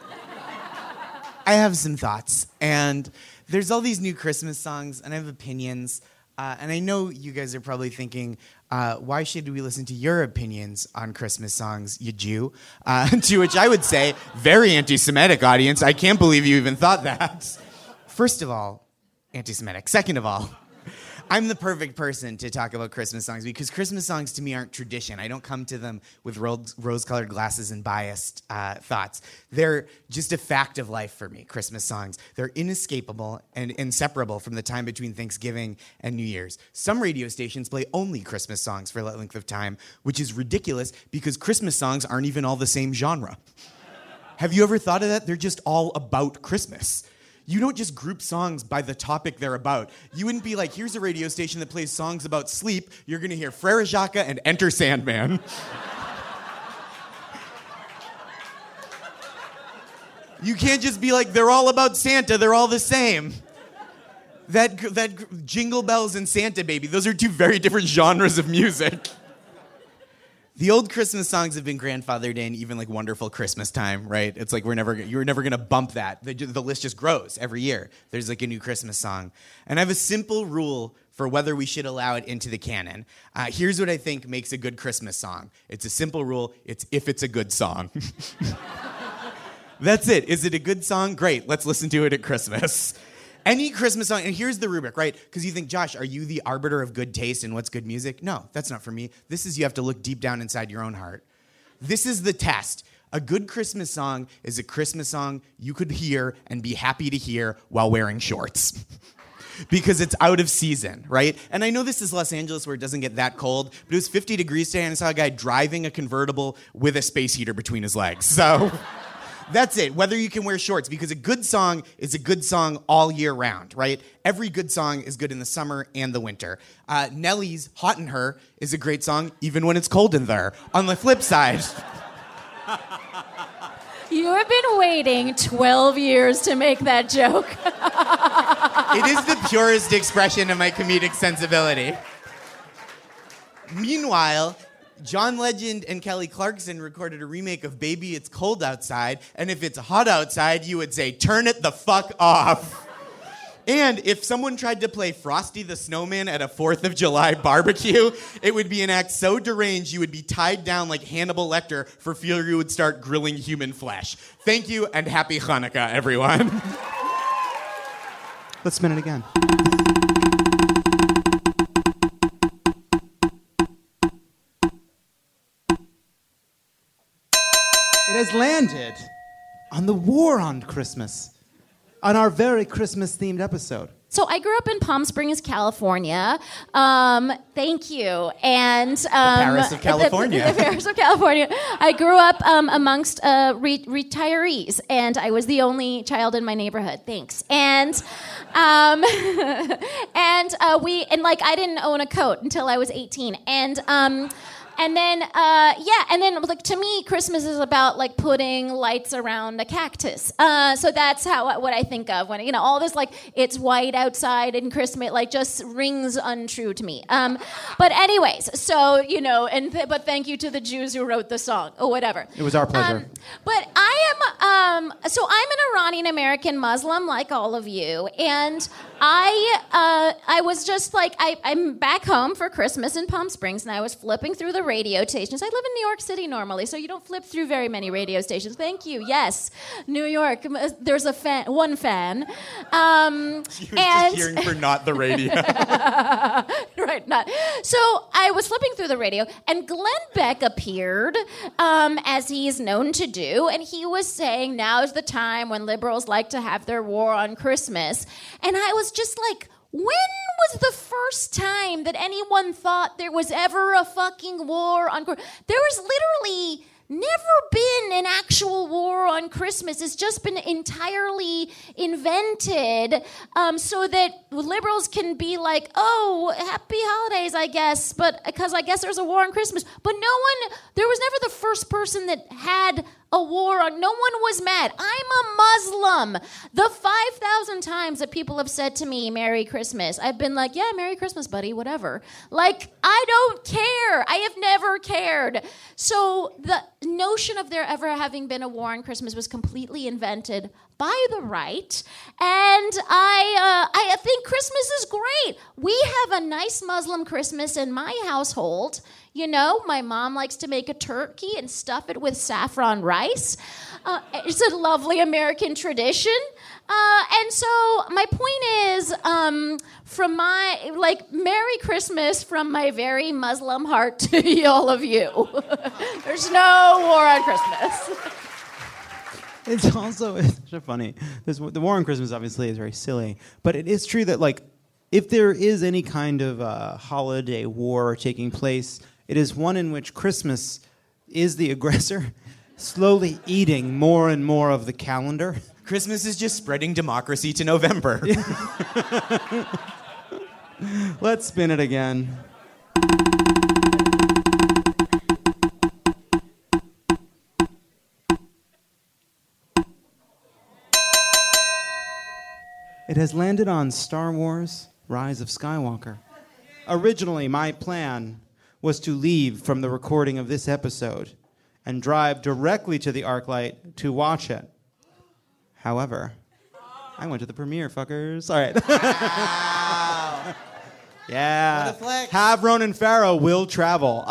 have some thoughts, and there's all these new Christmas songs, and I have opinions, and I know you guys are probably thinking, why should we listen to your opinions on Christmas songs, you Jew? To which I would say, very anti-Semitic audience, I can't believe you even thought that. First of all, anti-Semitic. Second of all, I'm the perfect person to talk about Christmas songs because Christmas songs to me aren't tradition. I don't come to them with rose-colored glasses and biased thoughts. They're just a fact of life for me, Christmas songs. They're inescapable and inseparable from the time between Thanksgiving and New Year's. Some radio stations play only Christmas songs for that length of time, which is ridiculous because Christmas songs aren't even all the same genre. Have you ever thought of that? They're just all about Christmas. You don't just group songs by the topic they're about. You wouldn't be like, here's a radio station that plays songs about sleep. You're going to hear Frere Jacques and Enter Sandman. You can't just be like, they're all about Santa. They're all the same. That Jingle Bells and Santa Baby, those are two very different genres of music. The old Christmas songs have been grandfathered in, even like Wonderful Christmas Time, right? It's like you're never going to bump that. The list just grows every year. There's like a new Christmas song. And I have a simple rule for whether we should allow it into the canon. Here's what I think makes a good Christmas song. It's a simple rule. It's if it's a good song. That's it. Is it a good song? Great. Let's listen to it at Christmas. Any Christmas song, and here's the rubric, right? Because you think, Josh, are you the arbiter of good taste and what's good music? No, that's not for me. This is you have to look deep down inside your own heart. This is the test. A good Christmas song is a Christmas song you could hear and be happy to hear while wearing shorts. Because it's out of season, right? And I know this is Los Angeles where it doesn't get that cold, but it was 50 degrees today and I saw a guy driving a convertible with a space heater between his legs. So that's it, whether you can wear shorts, because a good song is a good song all year round, right? Every good song is good in the summer and the winter. Nelly's Hot in Her is a great song, even when it's cold in there. On the flip side... You have been waiting 12 years to make that joke. It is the purest expression of my comedic sensibility. Meanwhile... John Legend and Kelly Clarkson recorded a remake of Baby It's Cold Outside, and if it's hot outside, you would say, turn it the fuck off. And if someone tried to play Frosty the Snowman at a 4th of July barbecue, it would be an act so deranged you would be tied down like Hannibal Lecter for fear you would start grilling human flesh. Thank you, and happy Hanukkah, everyone. Let's spin it again. It has landed on the war on Christmas, on our very Christmas-themed episode. So I grew up in Palm Springs, California. Thank you. And Paris of California. The Paris of California. I grew up amongst retirees, and I was the only child in my neighborhood. Thanks. And I didn't own a coat until I was 18. And then like to me, Christmas is about like putting lights around a cactus. So that's what I think of when all this like it's white outside and Christmas like just rings untrue to me. But anyways, so but thank you to the Jews who wrote the song or whatever. It was our pleasure. But I'm an Iranian American Muslim like all of you, and I was just like I'm back home for Christmas in Palm Springs, and I was flipping through the radio stations. I live in New York City normally, so you don't flip through very many radio stations. Thank you. Yes, New York. There's one fan. You were just hearing for not the radio. Right, not. So I was flipping through the radio, and Glenn Beck appeared, as he's known to do, and he was saying, now's the time when liberals like to have their war on Christmas. And I was just like, when was the first time that anyone thought there was ever a fucking war on Christmas? There was literally never been an actual war on Christmas. It's just been entirely invented so that liberals can be like, oh, happy holidays, I guess, but because I guess there's a war on Christmas. But there was never the first person that had a war on. No one was mad. I'm a Muslim. The 5,000 times that people have said to me, Merry Christmas, I've been like, yeah, Merry Christmas, buddy, whatever. Like, I don't care. I have never cared. So the notion of there ever having been a war on Christmas was completely invented by the right. And I think Christmas is great. We have a nice Muslim Christmas in my household. My mom likes to make a turkey and stuff it with saffron rice. It's a lovely American tradition. And so my point is, from Merry Christmas from my very Muslim heart to all of you. There's no war on Christmas. It's so funny. The war on Christmas obviously is very silly, but it is true that like, if there is any kind of holiday war taking place, it is one in which Christmas is the aggressor, slowly eating more and more of the calendar. Christmas is just spreading democracy to November. Let's spin it again. It has landed on Star Wars: Rise of Skywalker. Originally, my plan was to leave from the recording of this episode and drive directly to the ArcLight to watch it. However, I went to the premiere, fuckers. All right. Wow. Yeah. What a flex. Have Ronan Farrow will travel.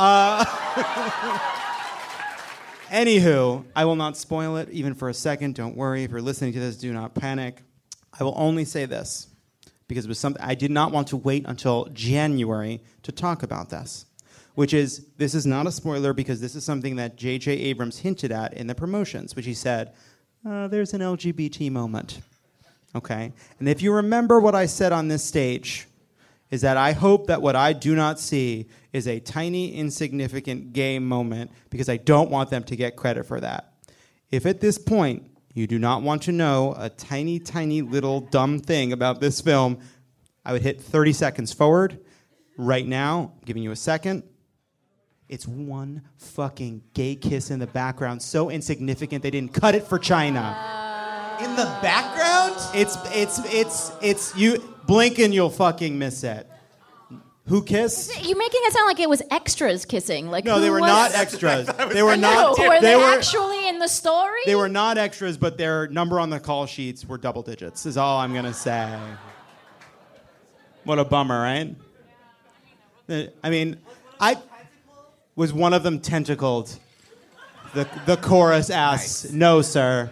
Anywho, I will not spoil it even for a second. Don't worry. If you're listening to this, do not panic. I will only say this, because it was something I did not want to wait until January to talk about this, which is, this is not a spoiler because this is something that J.J. Abrams hinted at in the promotions, which he said, there's an LGBT moment. Okay? And if you remember what I said on this stage, is that I hope that what I do not see is a tiny, insignificant gay moment, because I don't want them to get credit for that. If at this point you do not want to know a tiny, tiny little dumb thing about this film, I would hit 30 seconds forward. Right now, I'm giving you a second. It's one fucking gay kiss in the background, so insignificant they didn't cut it for China. In the background? It's you blink and you'll fucking miss it. Who kissed? You're making it sound like it was extras kissing. Like, no, they were not extras. They were not. Were they actually in the story? They were not extras, but their number on the call sheets were double digits, is all I'm going to say. What a bummer, right? I mean, was one of them tentacled? The chorus asks, nice. No, sir.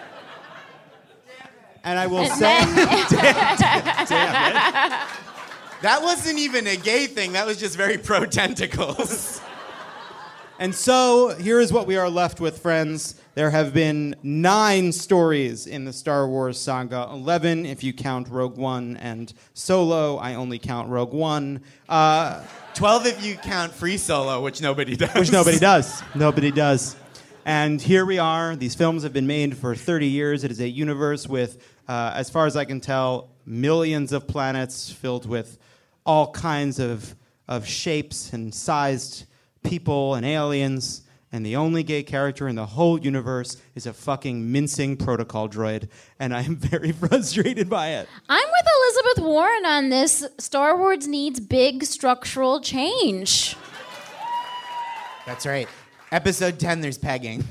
And I will say... damn it. That wasn't even a gay thing. That was just very pro-tentacles. And so, here is what we are left with, friends. There have been 9 stories in the Star Wars saga, 11 if you count Rogue One and Solo. I only count Rogue One. 12 if you count Free Solo, which nobody does. Which nobody does. Nobody does. And here we are. These films have been made for 30 years. It is a universe with, as far as I can tell, millions of planets filled with all kinds of shapes and sized people and aliens. And the only gay character in the whole universe is a fucking mincing protocol droid. And I am very frustrated by it. I'm with Elizabeth Warren on this. Star Wars needs big structural change. That's right. Episode 10, there's pegging.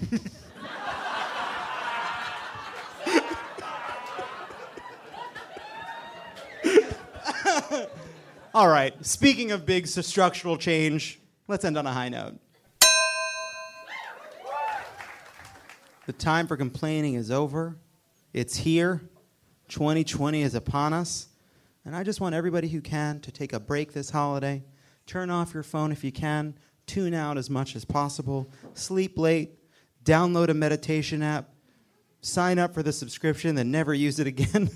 All right. Speaking of big structural change, let's end on a high note. The time for complaining is over. It's here. 2020 is upon us. And I just want everybody who can to take a break this holiday. Turn off your phone if you can. Tune out as much as possible. Sleep late. Download a meditation app. Sign up for the subscription, then never use it again.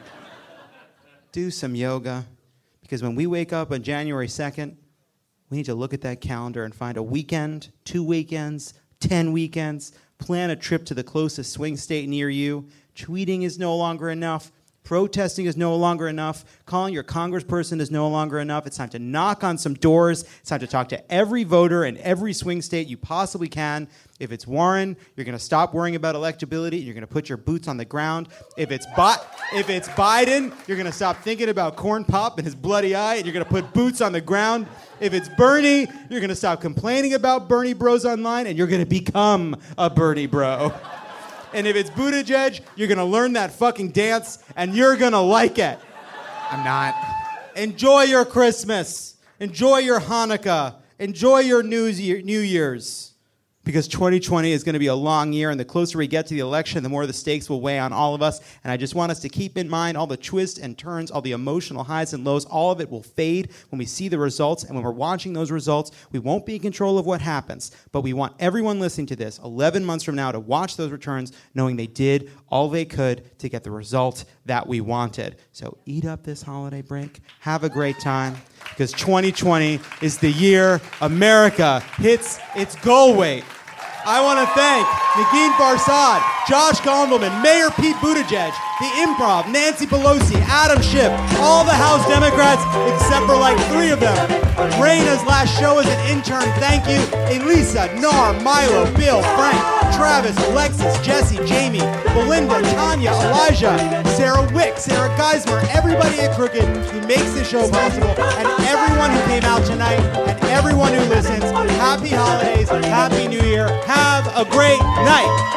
Do some yoga. Because when we wake up on January 2nd, we need to look at that calendar and find a weekend, 2 weekends, 10 weekends. Plan a trip to the closest swing state near you. Tweeting is no longer enough. Protesting is no longer enough. Calling your congressperson is no longer enough. It's time to knock on some doors. It's time to talk to every voter in every swing state you possibly can. If it's Warren, you're going to stop worrying about electability. You're going to put your boots on the ground. If it's Biden, you're going to stop thinking about corn pop and his bloody eye, and you're going to put boots on the ground. If it's Bernie, you're going to stop complaining about Bernie bros online, and you're going to become a Bernie bro. And if it's Buttigieg, you're going to learn that fucking dance, and you're going to like it. I'm not. Enjoy your Christmas. Enjoy your Hanukkah. Enjoy your New Year's. Because 2020 is going to be a long year, and the closer we get to the election, the more the stakes will weigh on all of us. And I just want us to keep in mind all the twists and turns, all the emotional highs and lows. All of it will fade when we see the results. And when we're watching those results, we won't be in control of what happens. But we want everyone listening to this 11 months from now to watch those returns, knowing they did all they could to get the result that we wanted. So eat up this holiday break. Have a great time. Because 2020 is the year America hits its goal weight. I want to thank Negin Farsad, Josh Gondelman, Mayor Pete Buttigieg, the Improv, Nancy Pelosi, Adam Schiff, all the House Democrats except for like 3 of them. Raina's last show as an intern, thank you. Elisa, Nar, Milo, Bill, Frank, Travis, Alexis, Jesse, Jamie, Belinda, Tanya, Elijah, Sarah Wick, Sarah Geismer, everybody at Crooked who makes this show possible, and everyone who came out tonight, and everyone who listens. Happy holidays, Happy New Year. Have a great night.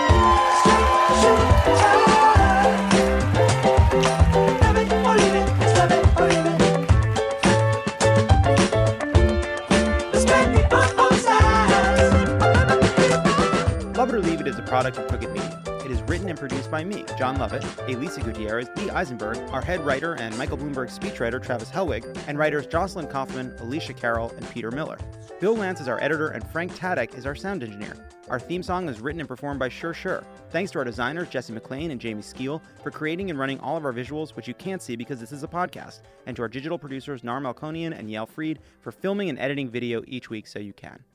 Love It or Leave It is a product of Crooked Media. It is written and produced by me, John Lovett, Elisa Gutierrez, E. Eisenberg, our head writer and Michael Bloomberg's speechwriter, Travis Helwig, and writers Jocelyn Kaufman, Alicia Carroll, and Peter Miller. Bill Lance is our editor, and Frank Tadek is our sound engineer. Our theme song is written and performed by Sure Sure. Thanks to our designers, Jesse McLean and Jamie Skeel, for creating and running all of our visuals, which you can't see because this is a podcast, and to our digital producers, Nar Melkonian and Yael Freed, for filming and editing video each week so you can.